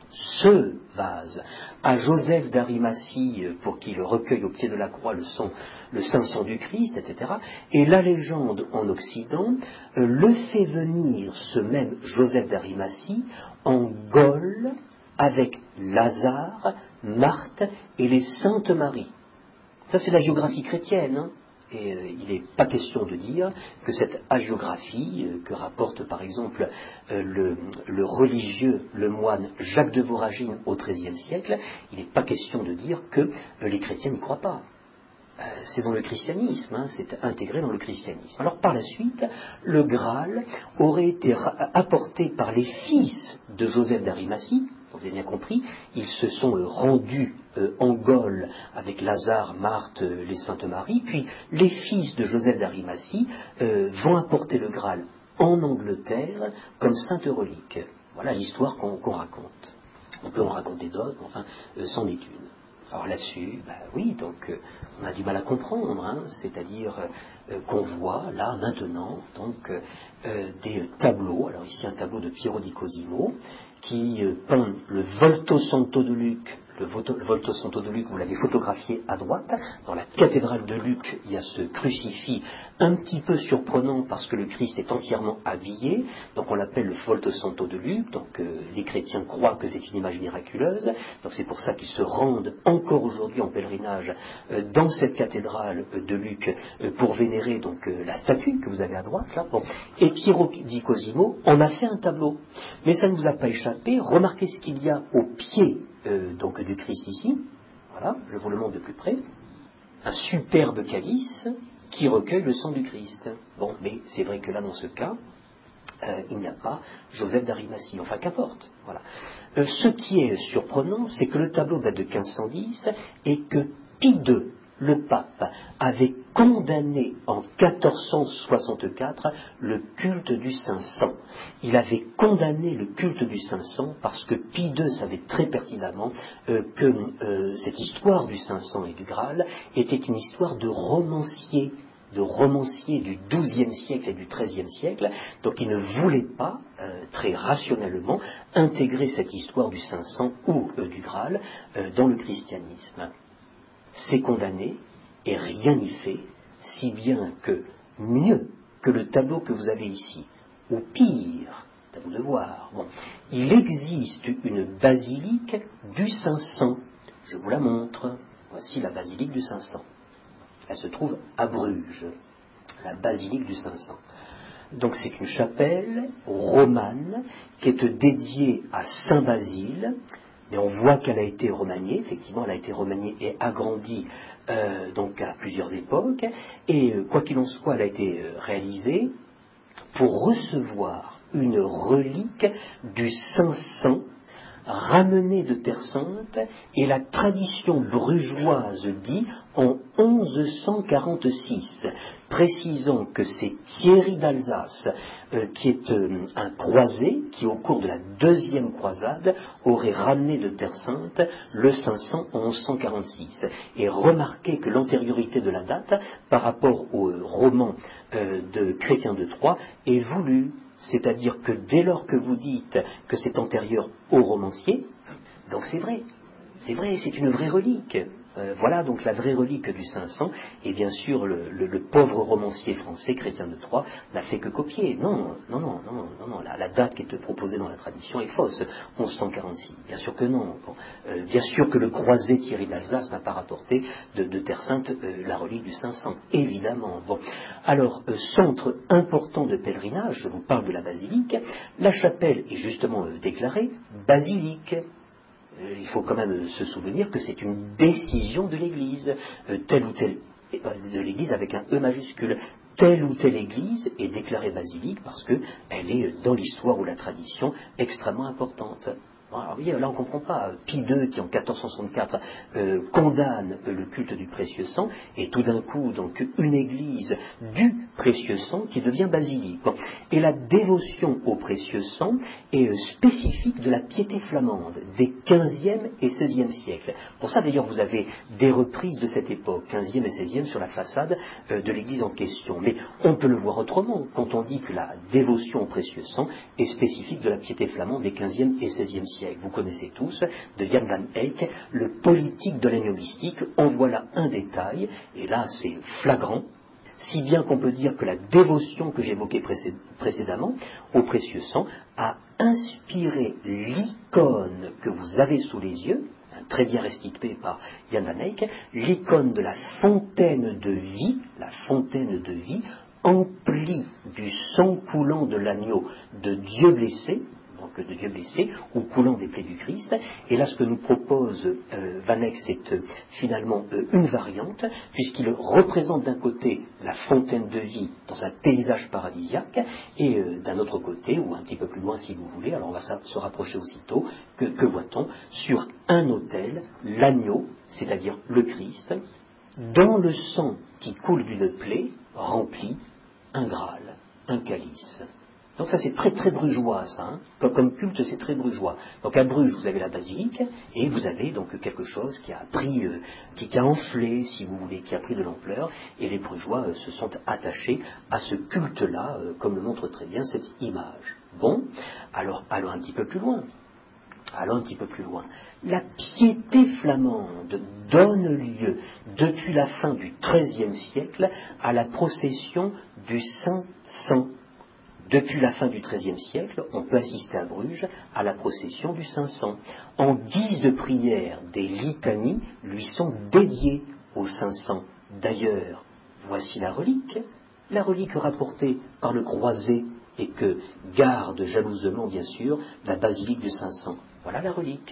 ce vase, à Joseph d'Arimathie pour qu'il recueille au pied de la croix le sang, le saint sang du Christ, et cetera. Et la légende en Occident euh, le fait venir, ce même Joseph d'Arimathie, en Gaule, avec Lazare, Marthe et les Saintes Maries. Ça, c'est la géographie chrétienne, hein. Et euh, il n'est pas question de dire que cette hagiographie euh, que rapporte par exemple euh, le, le religieux, le moine Jacques de Voragine au treizième siècle, il n'est pas question de dire que euh, les chrétiens n'y croient pas. Euh, c'est dans le christianisme, hein, c'est intégré dans le christianisme. Alors par la suite, le Graal aurait été ra- apporté par les fils de Joseph d'Arimathie. Vous avez bien compris, ils se sont euh, rendus euh, en Gaule avec Lazare, Marthe, euh, les Saintes Maries, puis les fils de Joseph d'Arimathie euh, vont apporter le Graal en Angleterre comme sainte relique. Voilà l'histoire qu'on, qu'on raconte. On peut en raconter d'autres, mais enfin, euh, c'en est une. Alors là-dessus, ben oui, donc euh, on a du mal à comprendre, hein, c'est-à-dire euh, qu'on voit là maintenant donc euh, euh, des tableaux. Alors ici un tableau de Piero di Cosimo qui euh, peint le Volto Santo de Luc. Le Volto, le Volto Santo de Luc, vous l'avez photographié à droite. Dans la cathédrale de Luc, il y a ce crucifix un petit peu surprenant parce que le Christ est entièrement habillé. Donc on l'appelle le Volto Santo de Luc. Donc euh, les chrétiens croient que c'est une image miraculeuse. Donc c'est pour ça qu'ils se rendent encore aujourd'hui en pèlerinage euh, dans cette cathédrale euh, de Luc euh, pour vénérer donc euh, la statue que vous avez à droite là. Bon. Et Piero di Cosimo en a fait un tableau. Mais ça ne vous a pas échappé. Remarquez ce qu'il y a au pied Euh, donc du Christ ici, voilà, je vous le montre de plus près, un superbe calice qui recueille le sang du Christ. Bon, mais c'est vrai que là, dans ce cas, euh, il n'y a pas Joseph d'Arimathie, enfin qu'importe, voilà. Euh, ce qui est surprenant, c'est que le tableau date de quinze cent dix et que Pie deux, le pape, avait condamné en quatorze cent soixante-quatre le culte du Saint-Sang. Il avait condamné le culte du Saint-Sang parce que Pie deux savait très pertinemment euh, que euh, cette histoire du Saint-Sang et du Graal était une histoire de romancier, de romanciers du douzième siècle et du treizième siècle, donc il ne voulait pas, euh, très rationnellement, intégrer cette histoire du Saint-Sang ou euh, du Graal euh, dans le christianisme. C'est condamné et rien n'y fait, si bien que mieux que le tableau que vous avez ici, ou pire, c'est à vous de voir, bon, il existe une basilique du Saint-Sang. Je vous la montre. Voici la basilique du Saint-Sang. Elle se trouve à Bruges, la basilique du Saint-Sang. Donc c'est une chapelle romane qui est dédiée à Saint Basile. Et on voit qu'elle a été remaniée, effectivement, elle a été remaniée et agrandie euh, donc à plusieurs époques. Et euh, quoi qu'il en soit, elle a été euh, réalisée pour recevoir une relique du Saint-Sang ramenée de Terre Sainte, et la tradition brugeoise dit en onze cent quarante-six, précisant que c'est Thierry d'Alsace, euh, qui est euh, un croisé, qui au cours de la deuxième croisade aurait ramené de Terre Sainte le cinq cents en onze cent quarante-six. Et remarquez que l'antériorité de la date par rapport au euh, roman euh, de Chrétien de Troyes est voulue. C'est-à-dire que dès lors que vous dites que c'est antérieur au romancier, donc c'est vrai, c'est vrai, c'est une vraie relique. Euh, voilà donc la vraie relique du cinq cents, et bien sûr le, le, le pauvre romancier français, Chrétien de Troyes, n'a fait que copier. Non, non, non, non, non, non la, la date qui est proposée dans la tradition est fausse, onze cent quarante-six. Bien sûr que non. Bon, euh, bien sûr que le croisé Thierry d'Alsace n'a pas rapporté de, de Terre Sainte euh, la relique du cinq cents, évidemment. Bon, alors, euh, centre important de pèlerinage, je vous parle de la basilique, la chapelle est justement euh, déclarée basilique. Il faut quand même se souvenir que c'est une décision de l'Église, euh, telle ou telle, de l'Église avec un E majuscule. Telle ou telle église est déclarée basilique parce qu'elle est dans l'histoire ou la tradition extrêmement importante. Bon, alors, vous voyez, là on ne comprend pas. Pie deux, qui en quatorze cent soixante-quatre euh, condamne le culte du précieux sang, et tout d'un coup, donc, une église du précieux sang qui devient basilique. Bon. Et la dévotion au précieux sang est euh, spécifique de la piété flamande des quinzième et seizième siècles. Pour ça, d'ailleurs, vous avez des reprises de cette époque, quinzième et seizième, sur la façade euh, de l'église en question. Mais on peut le voir autrement, quand on dit que la dévotion au précieux sang est spécifique de la piété flamande des quinzième et seizième siècles. Vous connaissez tous, de Jan van Eyck, le politique de l'agneau mystique. En voilà un détail, et là c'est flagrant, si bien qu'on peut dire que la dévotion que j'évoquais précédemment au précieux sang a inspiré l'icône que vous avez sous les yeux, très bien restituée par Jan van Eyck, l'icône de la fontaine de vie, la fontaine de vie, emplie du sang coulant de l'agneau de Dieu blessé, donc de Dieu blessé, ou coulant des plaies du Christ. Et là, ce que nous propose euh, Van Eyck, c'est euh, finalement euh, une variante, puisqu'il représente d'un côté la fontaine de vie dans un paysage paradisiaque, et euh, d'un autre côté, ou un petit peu plus loin si vous voulez, alors on va se rapprocher aussitôt, que, que voit-on sur un autel, l'agneau, c'est-à-dire le Christ, dans le sang qui coule d'une plaie, remplit un Graal, un calice. Donc ça c'est très très brugeois ça, hein. comme, comme culte c'est très brugeois. Donc à Bruges vous avez la basilique et vous avez donc quelque chose qui a pris, euh, qui, qui a enflé si vous voulez, qui a pris de l'ampleur, et les brugeois euh, se sont attachés à ce culte-là, euh, comme le montre très bien cette image. Bon, alors allons un petit peu plus loin. Allons un petit peu plus loin. La piété flamande donne lieu, depuis la fin du treizième siècle, à la procession du Saint-Sang. Depuis la fin du treizième siècle, on peut assister à Bruges à la procession du cinq cents. En guise de prière, des litanies lui sont dédiées au cinq cents. D'ailleurs, voici la relique, la relique rapportée par le croisé et que garde jalousement, bien sûr, la basilique du cinq cents. Voilà la relique.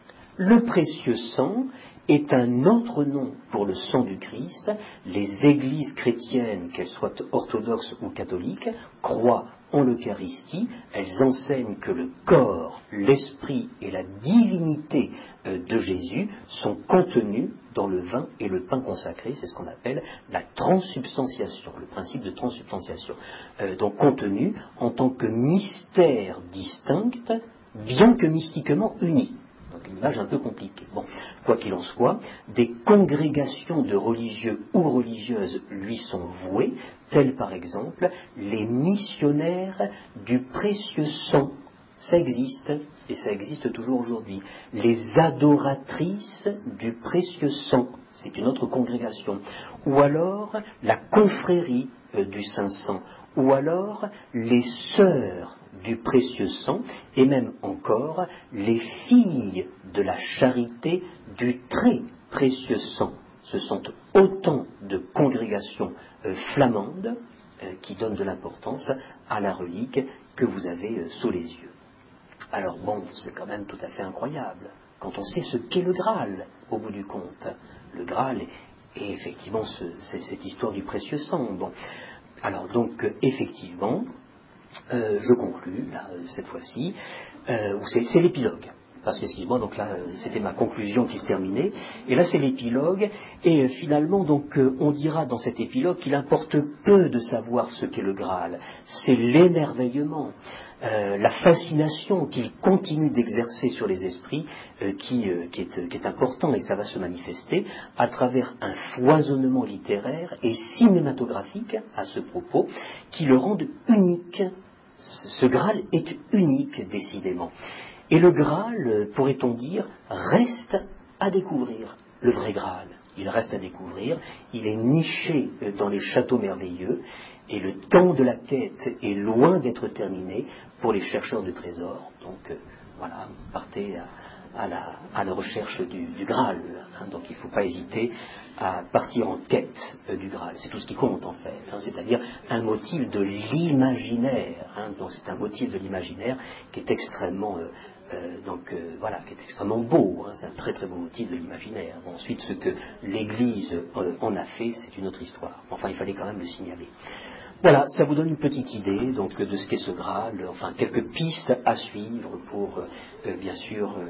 Le précieux sang est un autre nom pour le sang du Christ. Les églises chrétiennes, qu'elles soient orthodoxes ou catholiques, croient en l'Eucharistie. Elles enseignent que le corps, l'esprit et la divinité de Jésus sont contenus dans le vin et le pain consacré. C'est ce qu'on appelle la transsubstantiation, le principe de transsubstantiation. Euh, donc contenus en tant que mystère distinct, bien que mystiquement unis. Donc une image un peu compliquée. Bon, quoi qu'il en soit, des congrégations de religieux ou religieuses lui sont vouées, telles par exemple les missionnaires du précieux sang. Ça existe, et ça existe toujours aujourd'hui. Les adoratrices du précieux sang, c'est une autre congrégation. Ou alors la confrérie euh, du Saint-Sang, ou alors les sœurs du précieux sang, et même encore les filles de la charité du très précieux sang. Ce sont autant de congrégations euh, flamandes euh, qui donnent de l'importance à la relique que vous avez euh, sous les yeux. Alors bon, c'est quand même tout à fait incroyable, quand on sait ce qu'est le Graal, au bout du compte. Le Graal est, est effectivement ce, c'est cette histoire du précieux sang. Bon. Alors donc, euh, effectivement, euh, je conclus, là, euh, cette fois-ci, euh, c'est, c'est l'épilogue. Parce que, excusez-moi, donc là, c'était ma conclusion qui se terminait. Et là, c'est l'épilogue. Et euh, finalement, donc, euh, on dira dans cet épilogue qu'il importe peu de savoir ce qu'est le Graal. C'est l'émerveillement, euh, la fascination qu'il continue d'exercer sur les esprits euh, qui, euh, qui, est, qui est important, et ça va se manifester à travers un foisonnement littéraire et cinématographique à ce propos qui le rendent unique. Ce Graal est unique, décidément. Et le Graal, pourrait-on dire, reste à découvrir. le vrai Graal. Il reste à découvrir, il est niché dans les châteaux merveilleux, et le temps de la quête est loin d'être terminé pour les chercheurs de trésors. Donc euh, voilà, partez à, à, la, à la recherche du, du Graal. Hein, donc il ne faut pas hésiter à partir en quête euh, du Graal. C'est tout ce qui compte en fait. Hein, c'est-à-dire un motif de l'imaginaire. Hein, donc c'est un motif de l'imaginaire qui est extrêmement... Euh, Euh, donc euh, voilà, qui est extrêmement beau, hein, c'est un très très beau motif de l'imaginaire. Bon, ensuite, ce que l'Église euh, en a fait, c'est une autre histoire. Enfin, il fallait quand même le signaler. Voilà, ça vous donne une petite idée donc de ce qu'est ce Graal, enfin quelques pistes à suivre pour euh, bien sûr euh,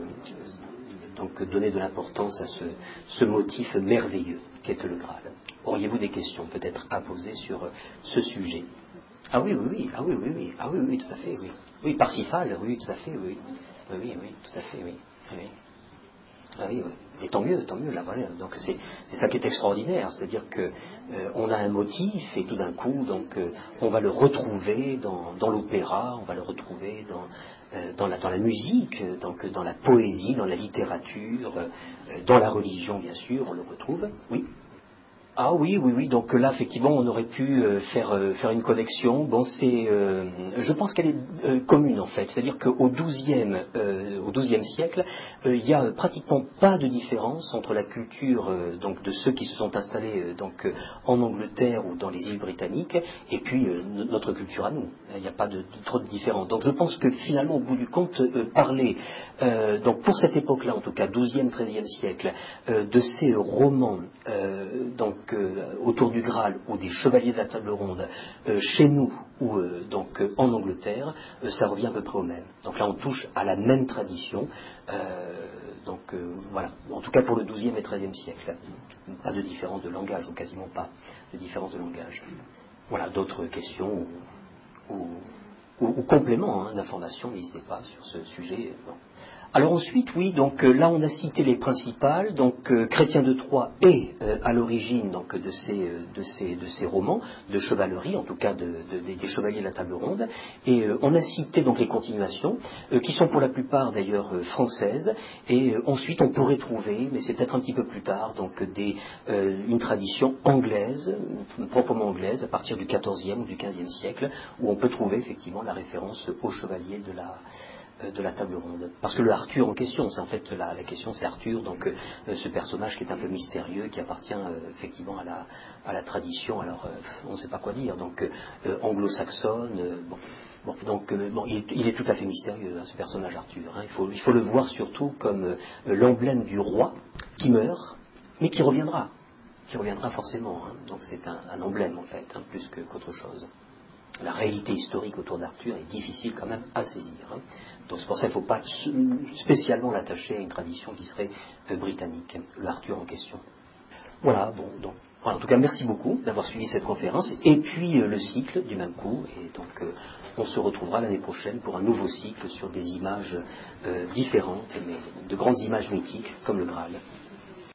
donc donner de l'importance à ce, ce motif merveilleux qu'est le Graal. Auriez-vous des questions peut-être à poser sur euh, ce sujet? Ah oui, oui, oui, ah oui, oui, oui, ah oui, oui, tout à fait, oui. Oui, Parsifal, oui, tout à fait, oui. Oui, oui, oui, tout à fait, oui. oui. Ah oui, oui. Et tant mieux, tant mieux, là, voilà. Donc c'est, c'est ça qui est extraordinaire, c'est-à-dire que euh, on a un motif et tout d'un coup, donc euh, on va le retrouver dans, dans l'opéra, on va le retrouver dans, euh, dans, la, dans la musique, donc dans la poésie, dans la littérature, euh, dans la religion, bien sûr, on le retrouve. Oui. Ah oui, oui, oui. Donc là, effectivement, on aurait pu euh, faire euh, faire une connexion. Bon, c'est, euh, je pense qu'elle est euh, commune en fait. C'est-à-dire qu'au douzième, euh, au douzième siècle, euh, il y a pratiquement pas de différence entre la culture euh, donc de ceux qui se sont installés euh, donc euh, en Angleterre ou dans les îles britanniques, et puis euh, notre culture à nous. Il n'y a pas de, de trop de différence. Donc je pense que finalement, au bout du compte, euh, parler euh, donc pour cette époque-là, en tout cas douzième, treizième siècle, euh, de ces romans euh, donc euh, autour du Graal ou des chevaliers de la table ronde euh, chez nous ou euh, donc euh, en Angleterre, euh, ça revient à peu près au même. Donc là on touche à la même tradition. Euh, donc euh, voilà, en tout cas pour le douzième et treizième siècle. Pas de différence de langage, ou quasiment pas de différence de langage. Voilà, d'autres questions ou, ou, ou, ou compléments hein, d'informations, n'hésitez pas sur ce sujet. Bon. Alors ensuite, oui, donc euh, là on a cité les principales, donc euh, Chrétien de Troyes est euh, à l'origine donc de ces, euh, de, ces, de ces romans de chevalerie, en tout cas de, de, de, des chevaliers de la table ronde, et euh, on a cité donc les continuations, euh, qui sont pour la plupart d'ailleurs euh, françaises, et euh, ensuite on pourrait trouver, mais c'est peut-être un petit peu plus tard, donc des, euh, une tradition anglaise, proprement anglaise, à partir du quatorzième ou du quinzième siècle, où on peut trouver effectivement la référence aux chevaliers de la de la table ronde. Parce que le Arthur en question, c'est en fait la, la question c'est Arthur, donc euh, ce personnage qui est un peu mystérieux, qui appartient euh, effectivement à la, à la tradition, alors euh, on ne sait pas quoi dire, donc euh, anglo-saxonne, euh, bon, bon, donc euh, bon, il, il est tout à fait mystérieux, hein, ce personnage Arthur. Hein, il, faut, il faut le voir surtout comme euh, l'emblème du roi qui meurt, mais qui reviendra, qui reviendra forcément. Hein, donc c'est un, un emblème en fait, hein, plus que, qu'autre chose. La réalité historique autour d'Arthur est difficile quand même à saisir. Hein. Donc c'est pour ça qu'il ne faut pas spécialement l'attacher à une tradition qui serait euh, britannique, le Arthur en question. Voilà, bon, donc, en tout cas merci beaucoup d'avoir suivi cette conférence, et puis euh, le cycle du même coup, et donc euh, on se retrouvera l'année prochaine pour un nouveau cycle sur des images euh, différentes, mais de grandes images mythiques comme le Graal.